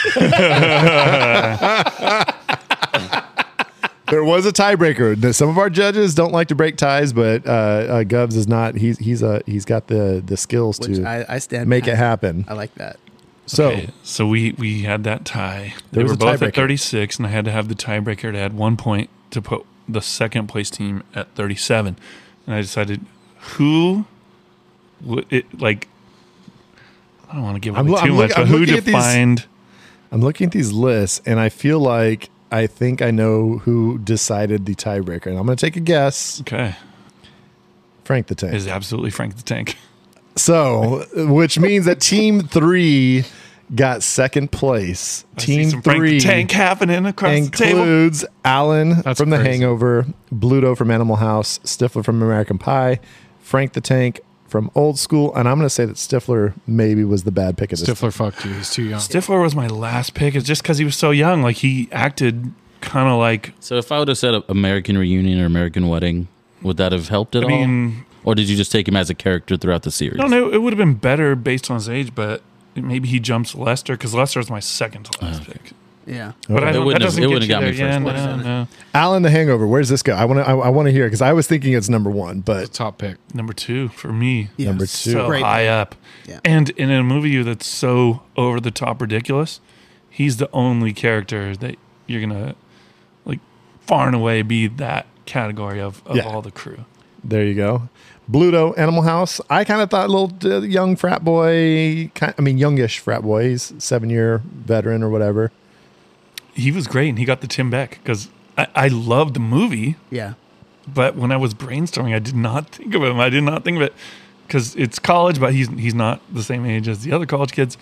there was a tiebreaker. Some of our judges don't like to break ties, but uh, uh, Govs is not. He's he's a he's got the the skills Which to I, I stand make it behind. happen. I like that. So Okay, so we we had that tie. There They was were a both tiebreaker. at thirty-six, and I had to have the tiebreaker to add one point to put the second place team at thirty-seven. And I decided who would it like. I don't want to give I'm away lo- too I'm much, look- but I'm who looking at these- defined? I'm looking at these lists, and I feel like I think I know who decided the tiebreaker. And I'm going to take a guess. Okay, Frank the Tank. is absolutely Frank the Tank. So, which means that Team Three got second place. I see Team some Frank Three the Tank happening across the table. includes Alan That's from The crazy. Hangover, Bluto from Animal House, Stifler from American Pie, Frank the Tank from Old School, and I'm going to say that Stifler maybe was the bad pick of this. Stifler fucked you. He's too young. Stifler was my last pick. It's just because he was so young. Like he acted kind of like. So if I would have said American Reunion or American Wedding, would that have helped at I mean, all? Or did you just take him as a character throughout the series? I don't know. It would have been better based on his age, but maybe he jumps Lester because Lester was my second to last pick. Yeah. But I It don't, that wouldn't have- doesn't it get wouldn't you have got me there. Yeah, first no, place. no. Alan the Hangover, where's this go? I want to I, I want to hear because I was thinking it's number one, but Top pick. Number two for me. Yeah. number two. So Great. high up. Yeah. And in a movie that's so over the top ridiculous, he's the only character that you're going to, like, far and away be that category of, of Yeah. all the crew. There you go. Bluto, Animal House. I kind of thought little uh, young frat boy, kind, I mean, youngish frat boy. He's seven year veteran or whatever. He was great, and he got the Tim Beck because I, I loved the movie, Yeah. but when I was brainstorming, I did not think of him. I did not think of it because it's college, but he's he's not the same age as the other college kids.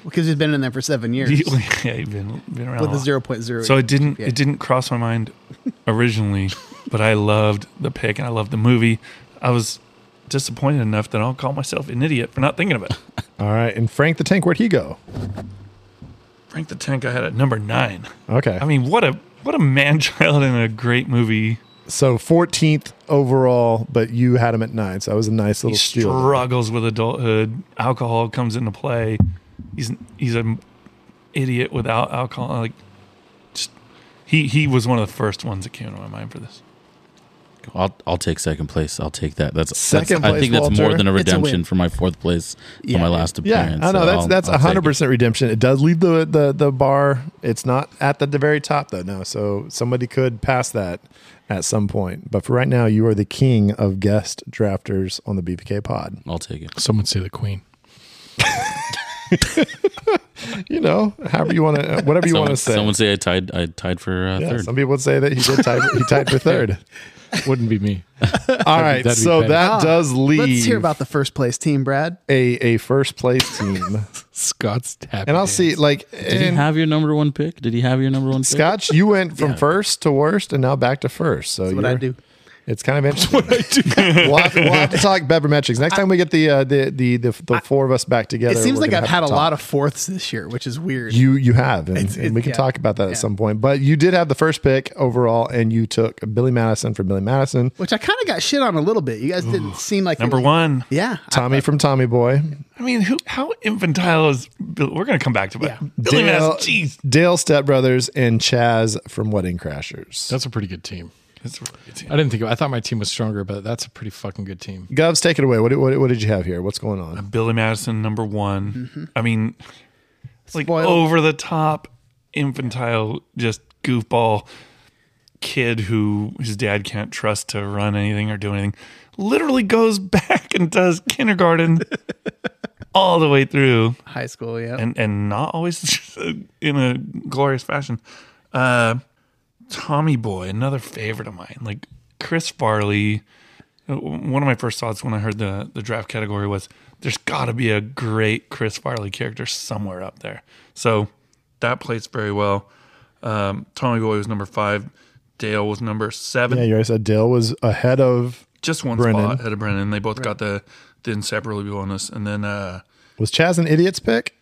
Because he's been in there for seven years. yeah, he's been been around with a a lot. zero point zero. So it didn't Yeah. it didn't cross my mind originally, but I loved the pick and I loved the movie. I was disappointed enough that I'll call myself an idiot for not thinking of it. All right. And Frank the Tank, where'd he go? Frank the Tank I had at number nine. Okay. I mean, what a what a man-child in a great movie. So fourteenth overall, but you had him at nine. So that was a nice little He steal. struggles with adulthood. Alcohol comes into play. He's he's an idiot without alcohol. Like, just he he was one of the first ones that came to my mind for this. I'll I'll take second place. I'll take that. That's Second that's, place, I think that's Walter. more than a It's a redemption win. for my fourth place Yeah, for my last Yeah, appearance. I know so that's I'll- that's I'll a take hundred it. percent redemption. It does leave the, the the bar. It's not at the, the very top though. No, so somebody could pass that at some point. But for right now, you are the king of guest drafters on the B P K pod. I'll take it. Some would say the queen. You know, however you want to, whatever you Someone, want to say. someone say I tied. I tied for uh, yeah, third. some people would say that he did tie. He tied for third. Wouldn't be me. All right, that'd be so petty. that Ah, does leave Let's hear about the first place team, Brad. a a first place team. Scott's happy. And I'll see, like, Did he and have your number one pick? Did he have your number one pick? Scotch, you went from Yeah. first to worst, and now back to first. So That's what I you're- do. It's kind of interesting. What I do. we'll, have to, we'll have to talk bebermetrics next time we get the uh, the the the, the four of us back together. It seems we're like gonna I've have had a to lot talk. of fourths this year, which is weird. You you have, and, It's- and it- we can yeah. talk about that Yeah. at some point. But you did have the first pick overall, and you took Billy Madison for Billy Madison. which I kind of got shit on a little bit. You guys didn't seem like it Number was- one. Yeah, Tommy from Tommy Boy. I mean, who? How infantile is Bill? We're going to come back to it. Yeah. Billy Dale, Madison. Jeez. Dale Stepbrothers and Chaz from Wedding Crashers. That's a pretty good team. That's a really good team. I didn't think. I thought my team was stronger, but that's a pretty fucking good team. Govs, take it away. What, did- what, what did you have here? What's going on? Billy Madison, number one. I mean, it's like Spoiled. over the top, infantile, just goofball kid who his dad can't trust to run anything or do anything. Literally goes back and does kindergarten all the way through, high school. Yeah, and and not always in a glorious fashion. Uh, Tommy Boy, another favorite of mine. Like Chris Farley. One of my first thoughts when I heard the the draft category was there's got to be a great Chris Farley character somewhere up there. So that plays very well. Um, Tommy Boy was number five. Dale was number seven. Yeah, you already said Dale was ahead of. Just one Brennan. spot ahead of Brennan. They both got the, the inseparable bonus. And then, uh, Was Chaz an idiot's pick?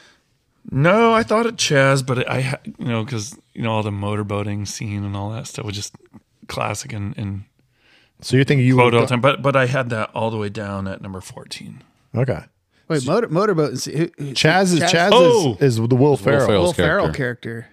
no, I thought it Chaz, but I, ha- you know, because, you know, all the motorboating scene and all that stuff was just classic and, and So you're thinking you quote all would the time. But, but I had that all the way down at number fourteen. Okay. wait, motor motorboat. and see- who- who- Chaz is Chaz Oh! is, is the Will Ferrell. Ferrell. Will character. Ferrell character.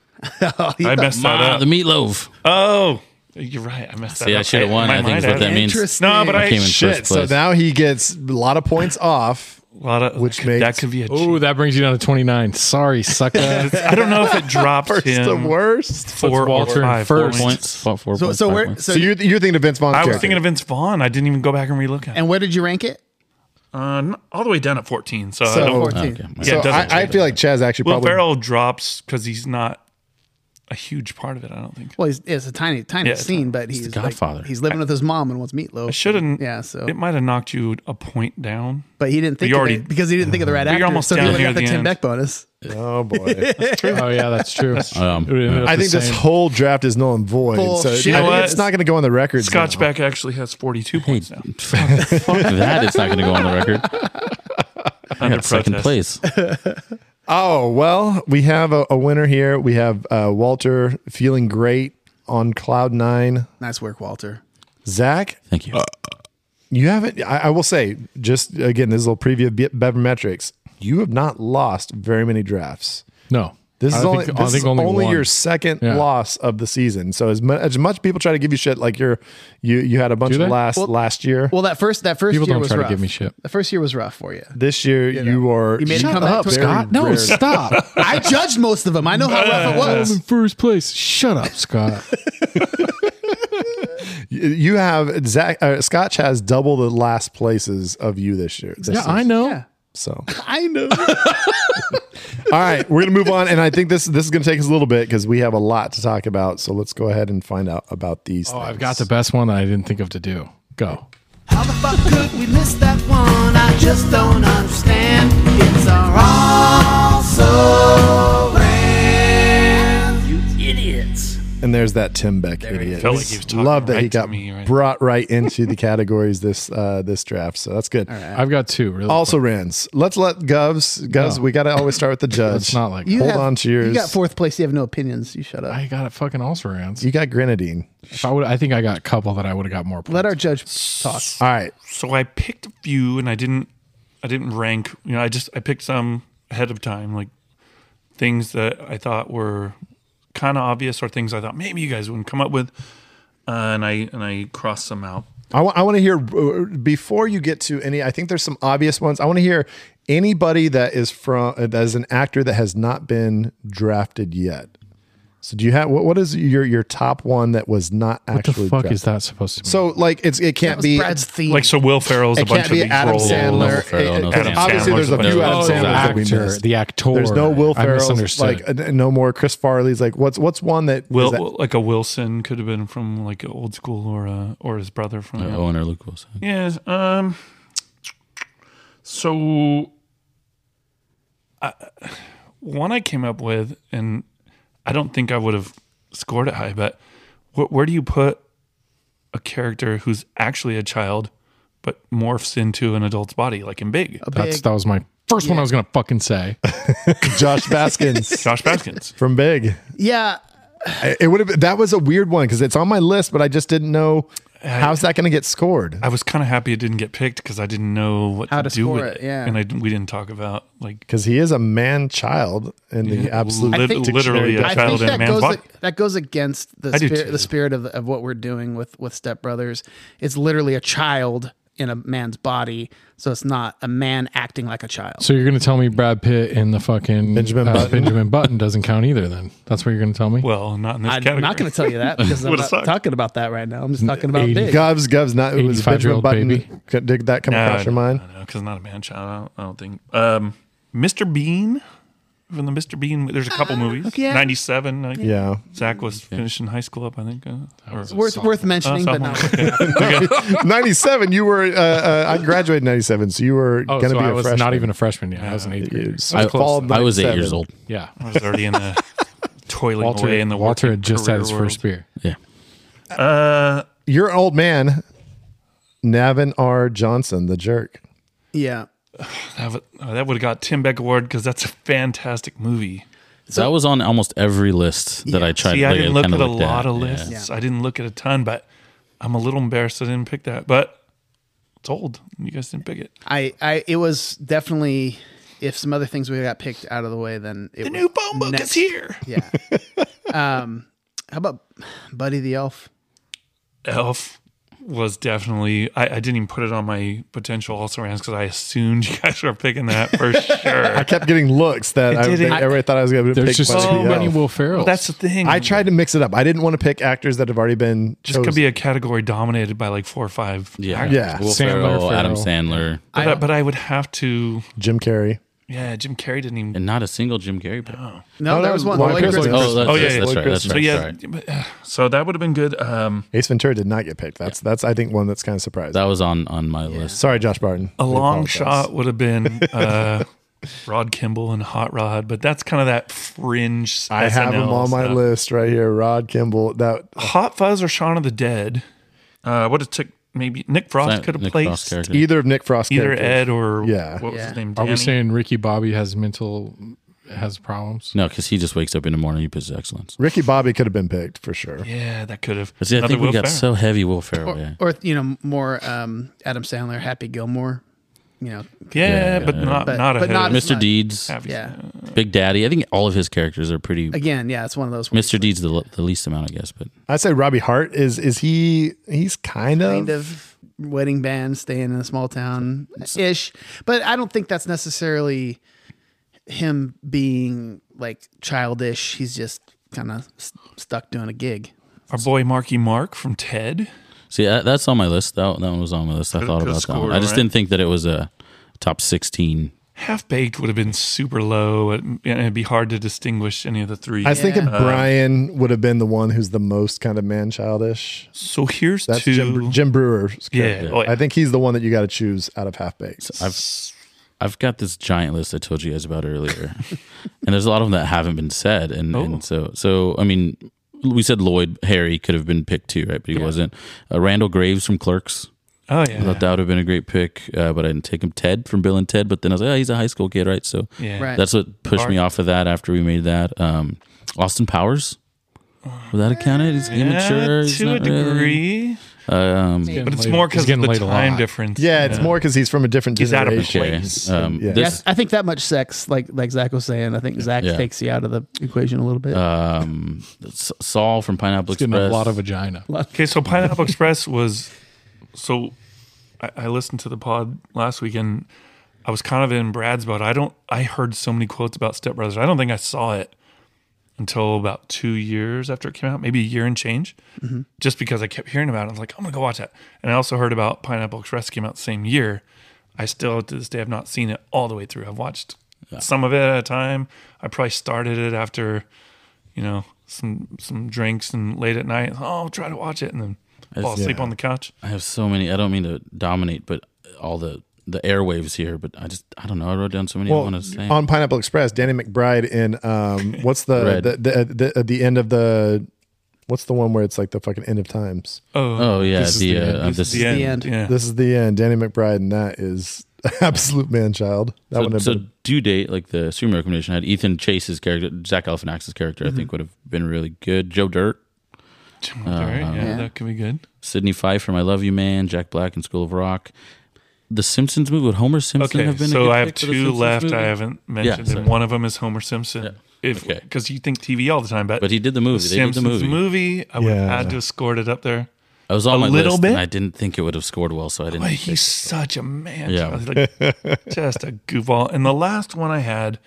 I messed that Ma, up. the meatloaf. Oh, you're right. I messed that See, up. I should have won. my I think mind is what had- that means. Interesting. No, but I, I came in Shit. first So place. now he gets a lot of points off. a lot of Which that could, makes- that could be a Oh, cheat. that brings you down to twenty-nine. Sorry, sucker. I don't know if it dropped First him the worst. four Puts Walter or in five first. Four points. points. Four, four So, points. so five where? points. So, So you're, you're thinking of Vince Vaughn's I was character. thinking of Vince Vaughn. I didn't even go back and relook at it. and where did you rank it? Uh, n- all the way down at fourteen. So, I So- don't, fourteen. Okay. yeah, So it doesn't I, I change. feel like Chaz actually Will probably. Ferrell drops because he's not a huge part of it. I don't think. Well, he's, it's a tiny, tiny Yeah, it's scene, not- but he's the like- Godfather. he's living with his mom and wants meatloaf. I shouldn't. Yeah, so it might have knocked you a point down. but he didn't think you of already- it because he didn't think of the right But actor. you're almost so he down only here got at the the Tim end. Beck bonus. Oh boy. Oh yeah, that's true. Um, It would end up I the think this same. whole draft is null and void. So Bullshit. I think What? it's not going to go on the record. Scotchback actually has forty-two hey, points now. fuck, fuck that. It's not going to go on the record. I Under got second protest. place. Oh, well, we have a, a winner here. We have uh, Walter feeling great on cloud nine. Nice work, Walter. Zach, Thank you. you haven't, I, I will say, just again, this is a little preview of Be- Bevermetrics. You have not lost very many drafts. No, This is I only, think- I this think is only, only one. your second Yeah. loss of the season. So as, mu- as much people try to give you shit, like you're, you you had a bunch Do of they? last Well- last year. Well, that first that first People year don't was try to rough. give me shit. The first year was rough for you. This year you, know, are you made Shut me come back up, to it. Scott. No, Very- stop. I judged most of them. I know how rough it I'm in was. first place. Shut up, Scott. You- You have Zach. Uh, Scotch has double the last places of you this year. this yeah, I season. know. Yeah. So, I know. all right, we're gonna move on, and I think this this is gonna take us a little bit because we have a lot to talk about. So let's go ahead and find out about these. Oh, things. I've got the best one that I didn't think of to do. Go. How the fuck could we miss that one? I just don't understand. It's our all And there's that Tim Beck idiot. felt like he was talking Love that he right to got me right brought right into the categories this uh, this draft. So that's good. I've got two. Really Also, Rins. Let's let Govs. Govs, No. we got to always start with the judge. It's not like You Hold have- on to yours. You got fourth place. You have no opinions. You shut up. I got it fucking also Rans. You got Grenadine. If I would, I think I got a couple that I would have got more. Points. Let our judge talk. All right. So I picked a few, and I didn't. I didn't rank. You know, I just I picked some ahead of time, like things that I thought were kind of obvious, or things I thought maybe you guys wouldn't come up with, uh, and I and I crossed some out. I want I want to hear uh, before you get to any. I think there's some obvious ones. I want to hear anybody that is from uh, that is an actor that has not been drafted yet. So do you have what? What is your your top one that was not What actually? the fuck drafted? is that supposed to be? So like it's it can't That was be Brad's theme. Like so, Will Ferrell's a It bunch can't of be these Adam roles. Sandler. Will Ferrell, It- no it- Adam obviously, there's a Sandler's few a Adam bunch of- Sandlers the that we actor, missed. the actor. There's no Will I Ferrell's, misunderstood. like uh, no more Chris Farley's. Like what's what's one that is Will that- like a Wilson could have been from like old school, or uh, or his brother from. Uh, Owen or Luke Wilson. Yes. Um. So, I, one I came up with, and I don't think I would have scored it high, but wh- where do you put a character who's actually a child, but morphs into an adult's body, like in Big? A That's big- that was my first one. I was gonna fucking say. Josh Baskins Josh Baskins. from Big. yeah. I- It would have been, that was a weird one because it's on my list, but I just didn't know how's that going to get scored. I was kind of happy it didn't get picked because I didn't know what How to, to do score with it, it. yeah. And I, we didn't talk about like Because he is a man child in the Yeah, absolute lit- dictionary literally a I child think in a that man's goes body. that goes against the I do spirit, too. the spirit of, of what we're doing with with Step Brothers. It's literally a child in a man's body, so it's not a man acting like a child. So you're gonna tell me Brad Pitt in the fucking Benjamin uh, Button? Benjamin Button doesn't count either? Then that's what you're gonna tell me. well, not in this I'm category. not going to tell you that because I'm Would've not sucked. talking about that right now. I'm just talking about eighty Big. Govs, Govs, not it was Benjamin eighty-five-year-old Button. baby. Could- Did that come across your mind? because not a man child. I don't, I don't think. Um, Mister Bean from the Mister Bean. There's a couple movies. yeah. ninety-seven. I, Yeah. Zach was finishing high school up, I think. Uh, or, worth worth mentioning, uh, but not. sophomore. ninety-seven, you were, uh, uh, I graduated in ninety-seven, so you were Oh, going to so be I a was freshman. not even a freshman yet. I was an eighth grader. So I, fall I was eight ninety-seven. years old. Yeah. I was already in the toiling Walter, away in the Walter working had just had career his world. first beer. Yeah. Uh, You're an old man, Navin R. Johnson, the jerk. Yeah. that would, uh, that would have got Tim Beck Award because that's a fantastic movie. that was on almost every list that I tried See, to I like, didn't look at kinda a looked lot of Yeah. lists. I didn't look at a ton, but I'm a little embarrassed I didn't pick that. But it's old. You guys didn't pick it. I, I it was definitely, if some other things we got picked out of the way, then it The was new phone book next. is here. Yeah. um, how about Buddy the Elf? Elf was definitely. I, I didn't even put it on my potential also rans because I assumed you guys were picking that for sure. I kept getting looks that I, didn't- they- everybody thought I was going to pick. There's just Buddy so the many Elf. Will Ferrell. Well, that's the thing. I tried to mix it up. I didn't want to pick actors that have already been This chosen. could be a category dominated by like four or five. Yeah. actors. Yeah. Will Sandler, Ferrell, Adam Ferrell. Sandler, But I, but I would have to. Jim Carrey. Yeah, Jim Carrey didn't even. and not a single Jim Carrey pick. No, no, there was one. Lloyd Lloyd Christmas. Christmas. Oh, that's, Oh, yeah, that's, yeah. that's Lloyd right. That's So right. yeah, That's right. but, uh, so that would have been good. Um, Ace Ventura did not get picked. That's that's I think one that's kind of surprising. That was on on my list. Sorry, Josh Barton. a We long apologize. shot would have been uh, Rod Kimball and Hot Rod, but that's kind of that fringe. I S N have L him on my stuff. list right here. Rod Kimball. That Hot Fuzz or Shaun of the Dead. Uh, what it took maybe Nick Frost Nick could have Frost placed character. either of Nick Frost. either characters. Ed or Yeah. what was Yeah. his name? Are we Danny? saying Ricky Bobby has mental has problems? No, because he just wakes up in the morning. He puts excellence. Ricky Bobby could have been picked for sure. Yeah, that could have. But see, I Another think we Will got Ferrell. so heavy Will Ferrell. Or, yeah. or you know, more um, Adam Sandler, Happy Gilmore. You know, Yeah, Yeah, but yeah. not But- not but ahead not of Mister much. Deeds, Happy- yeah. Big Daddy. I think all of his characters are pretty. Again, yeah, it's one of those. Mister Deeds the the least amount, I guess. But I'd say Robbie Hart is is he he's kind of, kind of wedding band, staying in a small town ish. But I don't think that's necessarily him being like childish. He's just kind of st- stuck doing a gig. Our boy Marky Mark from Ted. see, that, that's on my list. That, that one was on my list. I Good- thought good about that score, one. I just right? didn't think that it was a top sixteen. Half Baked would have been super low, and it'd be hard to distinguish any of the three. I was thinking Yeah. Brian would have been the one who's the most kind of man childish. So here's That's two. Jim, Jim Brewer's Yeah. character. Oh, yeah. I think he's the one that you got to choose out of Half Baked. I've I've got this giant list I told you guys about earlier, and there's a lot of them that haven't been said, and, Oh. and so so I mean, we said Lloyd Harry could have been picked too, right? But he Yeah. wasn't. Uh, Randall Graves from Clerks. Oh I yeah. thought that would have been a great pick, uh, but I didn't take him. Ted from Bill and Ted, but then I was like, oh, he's a high school kid, right? So Yeah. Right. that's what pushed Art. me off of that after we made that. Um, Austin Powers. Would that have counted? He's immature. Yeah, He's to a not really- degree. Um, But it's late- more he's because of getting the laid a time lot. difference. Yeah, it's more because he's from a different He's out of generation. okay. place. Um, Yeah. Yeah, this, I think that much sex, like like Zach was saying, I think Zach Yeah. takes you out of the equation a little bit. um, S- Saul from Pineapple It's getting Express. a lot of vagina. Okay, so Pineapple Express was so. I, I listened to the pod last week and I was kind of in Brad's boat. I don't. I heard so many quotes about Step Brothers. I don't think I saw it until about two years after it came out, maybe a year and change. Mm-hmm. Just because I kept hearing about it, I was like, I'm gonna go watch that. And I also heard about Pineapple Express came out the same year. I still to this day have not seen it all the way through. I've watched some of it at a time. I probably started it after, you know, some some drinks and late at night. Oh, I'll try to watch it and then fall It's- asleep yeah. on the couch. I have so many. I don't mean to dominate, but all the the airwaves here. But I just I don't know. I wrote down so many I Well, want to say. on Pineapple Express, Danny McBride in um, what's the Red. the, the, the the end of the what's the one where it's like the fucking end of times? Oh, oh yeah, this is the, the uh, end. uh, this this is the end. the end. Yeah. This is the end. Danny McBride, and that is absolute man child. That So, would have so been due date, like the stream recommendation had Ethan Chase's character, Zach Galifianakis' character. I think would have been really good. Joe Dirt, All right, yeah, Yeah. that could be good. Sidney Fife from I Love You Man, Jack Black in School of Rock. The Simpsons movie, would Homer Simpson Okay, have been? a so good I have pick for the two Simpsons left. movie? I haven't mentioned, sorry. and one of them is Homer Simpson. Yeah. If Okay. because you think T V all the time, but But he did the movie. the They did the Simpsons movie. I would have Yeah. had to have scored it up there. I was on A my little list, bit? and I didn't think it would have scored well, so I didn't. Boy, pick he's it. such a man. Yeah. He's like just a goofball. And the last one I had,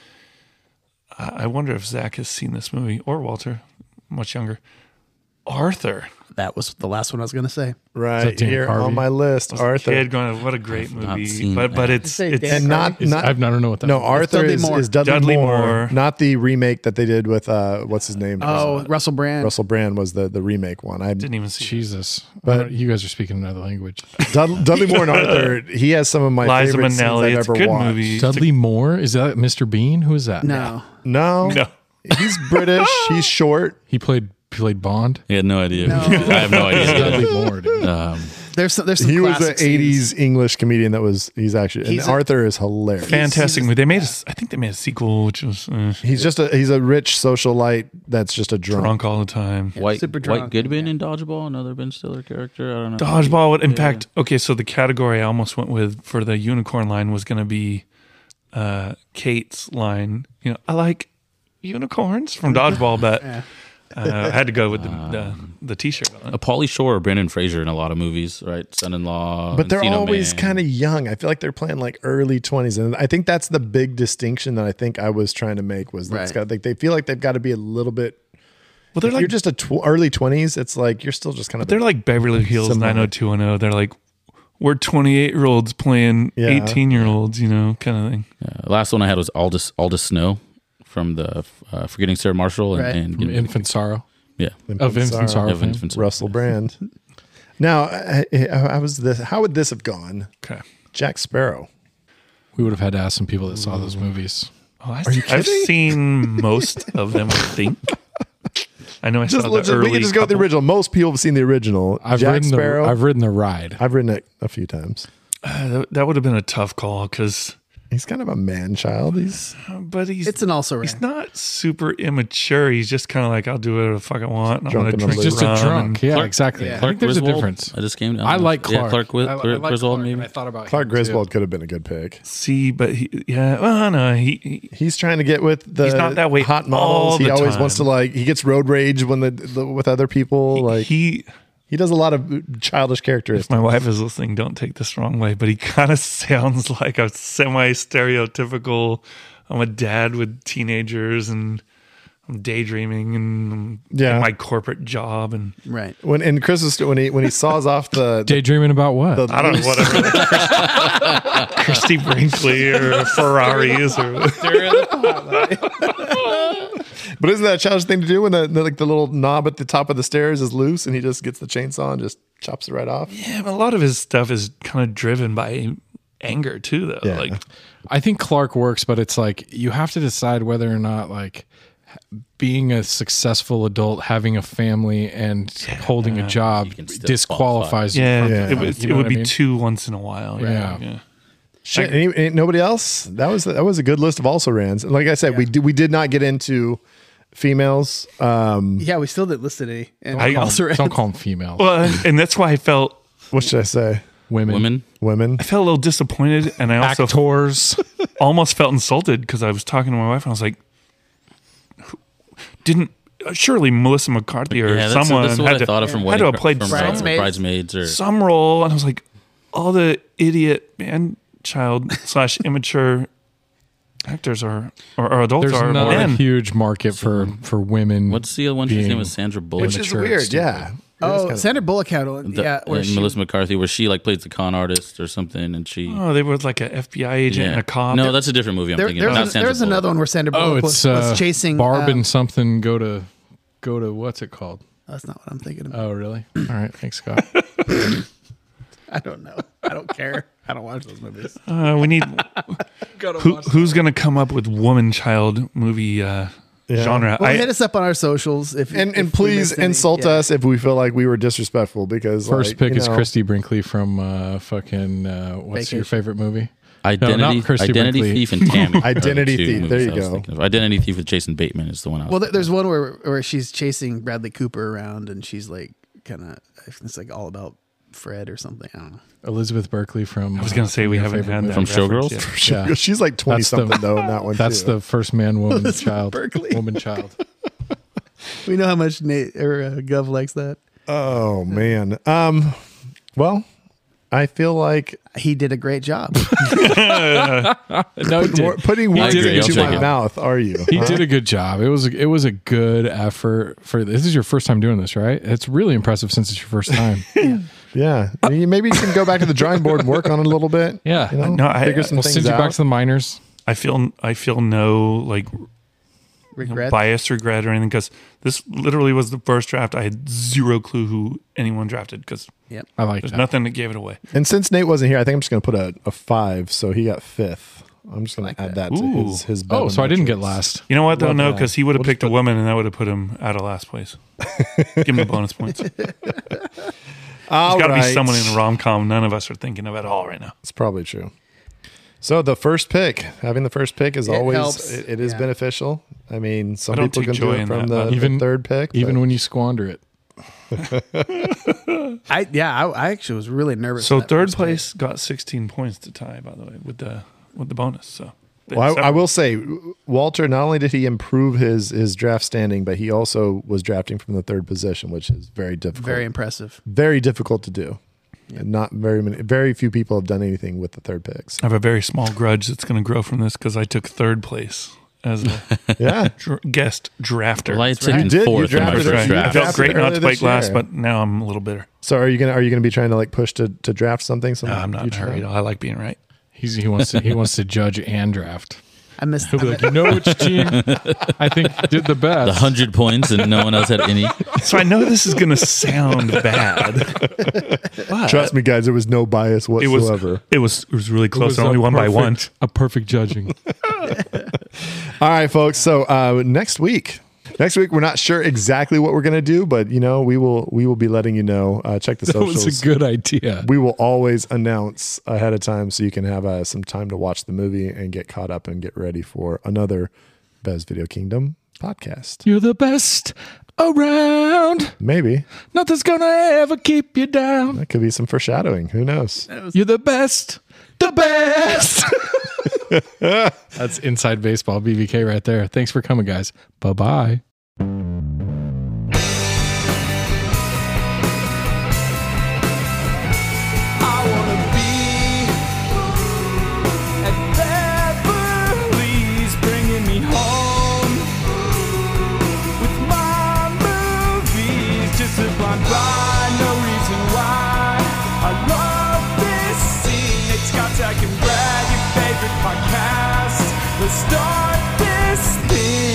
I I wonder if Zach has seen this movie or Walter, much younger. Arthur. That was the last one I was going to say. right Dana here Carvey? on my list. Was a Arthur. kid going, what a great I've not movie. seen But but that. it's Say it's Dan and not Carvey? not I've not, I don't know what that no is. Arthur Dudley is, Moore. is Dudley, Dudley Moore, Moore. not the remake that they did with uh what's his name? Oh, Russell Brand. Russell Brand was the the remake one. I didn't even see it. Jesus. But- But you guys are speaking another language. Dud, Dudley Moore and Arthur. He has some of my Liza favorite scenes Minnelli. I've It's a ever good watched. movie. It's Dudley Moore? Is that Mister Bean? Who is that? No. No, No. he's British. He's short. He played played Bond. He had no idea. I have no It's idea. Dudley Moore, dude. Um, There's some, there's some He was an classic scenes. eighties English comedian that was. He's actually. He's and a- Arthur is hilarious. Fantastic movie. They made a, I think they made a sequel, which was uh, He's just a. He's a rich socialite that's just a drunk. drunk all the time. White super White drunk, Goodman yeah. in Dodgeball, another Ben Stiller character. I don't know. Dodgeball would, in Yeah. fact, okay, so the category I almost went with for the unicorn line was going to be uh, Kate's line. You know, I like unicorns from Dodgeball, but uh, I had to go with the the, the t-shirt on A Pauly Shore or Brendan Fraser in a lot of movies, right? Son-in-Law, But they're Encino always Man. kind of young. I feel like they're playing like early twenties, and I think that's the big distinction that I think I was trying to make was that's Right. got like they feel like they've got to be a little bit. Well, they're If like you're just a tw- early twenties. It's like you're still just kind of. they're like Beverly Hills Similar. nine oh two one oh. They're like we're twenty-eight year olds playing Yeah. eighteen year olds, you know, kind of thing. Yeah, last one I had was Aldous Aldous Snow from the uh, Forgetting Sarah Marshall and, Right. and From Infant Sorrow. yeah, Of Infant Sorrow. of fame. Infant Sorrow. Russell Brand. Now, I, I, I was this. How would this have gone? Okay. Jack Sparrow. We would have had to ask some people that saw those movies. Oh, I, Are you I've kidding? seen most of them, I think. I know I Just saw let's the just, early we can just go with the couple. original. Most people have seen the original. I've Jack ridden Sparrow. the I've ridden the ride. I've ridden it a few times. Uh, that, that would have been a tough call because, He's kind of a man child. He's but he's It's an also he's ran. not super immature. He's just kind of like, I'll do whatever the fuck I want. I'm Drunk going to in the drink loop. Just a rum drunk. and- Yeah, Clark- exactly. yeah. I Clark think there's Griswold. a difference. I just came down. I like Clark. Yeah, Clark, Wi- I, I Clark like Griswold, Clark, maybe. and I thought about Clark him, Griswold too. could have been a good pick. See, but he, yeah, well, no, he, he He's trying to get with the He's not that way hot all models. He the always time. wants to like. He gets road rage when the, the with other people. Like he, he. does a lot of childish If characteristics. my wife is listening, don't take this wrong way, but he kind of sounds like a semi-stereotypical. I'm a dad with teenagers and I'm daydreaming and I'm Yeah. in my corporate job and Right. When in Christmas when he when he saws off the, the Daydreaming about what? The- I don't know whatever Christy Brinkley or Ferraris or But isn't that a childish thing to do when the, the like the little knob at the top of the stairs is loose and he just gets the chainsaw and just chops it right off? yeah, but a lot of his stuff is kind of driven by anger too, though. Yeah. Like I think Clark works, but it's like you have to decide whether or not like being a successful adult, having a family, and holding a job You can still disqualifies you. Yeah, from it, that. was, You it know would what I be mean? two once in a while. Yeah. yeah. Shit, any, any- nobody else? That was that was a good list of also rans. And like I said, we did, we did not get into females. Um, Yeah, we still didn't list any. And I- we also Don't call them females. Well, and, and that's why I felt what should I say? Women. Women. Women. I felt a little disappointed, and I also Actors. almost felt insulted because I was talking to my wife, and I was like, "Who- "Didn't surely Melissa McCarthy or Yeah, that's, someone that's what had I to, thought of from had wedding, to have played from some, Bridesmaids. bridesmaids or some role?" And I was like, "All the idiot man child slash immature actors are or, or adults There's are not men." a huge market for, for women. what's the other one? Her being name was Sandra Bullock. Which is Immature, weird. stupid. Yeah. Oh, Sandra Bullock had one. The- Yeah, where and she, Melissa McCarthy, where she like plays the con artist or something, and she. Oh, they were like an F B I agent and a cop. No, that's a different movie. I'm there, thinking there's, about. a- Not Sandra there's Bullock. another one where Sandra Oh, Bullock it's was, was uh, chasing Barb um, and something. Go to go to what's it called? That's not what I'm thinking of. Oh, really? All right, thanks, Scott. I don't know. I don't care. I don't watch those movies. Uh, we need who, who's going to come up with woman child movie uh, Yeah. genre? Well, I, hit us up on our socials if And if and we please missed any. insult Yeah. us if we feel like we were disrespectful because First like, pick you is know, Christy Brinkley from uh, fucking uh, what's your Vacation. favorite movie? Identity, No, not Christy Identity Brinkley. Thief, and Tammy. are the Identity two Thief, movies there you I was go. thinking of. Identity Thief with Jason Bateman is the one I was. Well, th- thinking there's of. one where where she's chasing Bradley Cooper around and she's like kind of it's like all about Fred or something. I don't know. Elizabeth Berkley from. I was going to say we your haven't favorite had movie. that From reference Showgirls? yet. Yeah. She's like twenty That's the- something though in that one. That's too. the first man, woman, Elizabeth child, Berkley. woman, child. We know how much Nate or uh, Gov likes that. Oh man. Um. Well, I feel like He did a great job. No, he did. more, putting I words agree, into I'll my take it. mouth. Are you? He Huh? did a good job. It was it was a good effort for this is your first time doing this, right? It's really impressive since it's your first time. Yeah. You- Maybe you can go back to the drawing board and work on it a little bit. Yeah. You know, No, I- figure some We'll things send you out. back to the minors. I feel I feel no like Regret. bias, regret, or anything because this literally was the first draft. I had zero clue who anyone drafted because Yep. I like there's that. nothing that gave it away. And since Nate wasn't here, I think I'm just going to put a, a five. So he got fifth. I'm just going to add that, to Ooh. his his. Oh, so I didn't get metrics. last. You know what though? Love No, that. because he would have We'll picked just a put- woman, and that would have put him out of last place. Give him the bonus points. There's All got to be right. someone in a rom com none of us are thinking of at all right now. It's probably true. So the first pick, having the first pick is It always helps. it, it is Yeah. beneficial. I mean, some I don't people take can do joy it in from that, the, but- the Even- third pick, Even but- when you squander it. I yeah. I, I actually was really nervous. So in that third first place got sixteen points to tie, by the way, with the with the bonus. So they Well, I, I separate. will say, Walter. Not only did he improve his his draft standing, but he also was drafting from the third position, which is very pick. difficult. Very impressive. very difficult to do. And not very many, very few people have done anything with the third picks. I have a very small grudge that's going to grow from this because I took third place as a Yeah, dr- guest drafter. Well, I right. took You in did. You fourth in my drafted first it. Right. You I draft. felt drafted great not earlier to play this glass, year. but now I'm a little bitter. So are you gonna are you gonna be trying to like push to, to draft something? No, something I'm not in a future? hurry. I like being right. He's, he wants to he wants to judge and draft. I missed. He'll be like, you know which team I think did the best. The hundred points, and no one else had any. So I know this is going to sound bad. But Trust me, guys. There was no bias it was whatsoever. it was it was really It close. was and a only one by one. perfect- A perfect judging. All right, folks. So uh, next week, next week we're not sure exactly what we're gonna do, but you know we will we will be letting you know. Uh, check the That socials. was a good idea. We will always announce ahead of time so you can have uh, some time to watch the movie and get caught up and get ready for another Bez Video Kingdom podcast. You're the best around. Maybe Nothing's gonna ever keep you down. that could be some foreshadowing. Who knows? You're the best. The best. That's inside baseball, B B K right there. Thanks for coming, guys. Bye bye. I wanna be at Beverly's, bringing me home with my movies. Just a blind by, no reason why. I love this scene. It's Scott, Zach, and Brad, your favorite podcast. Let's start this thing.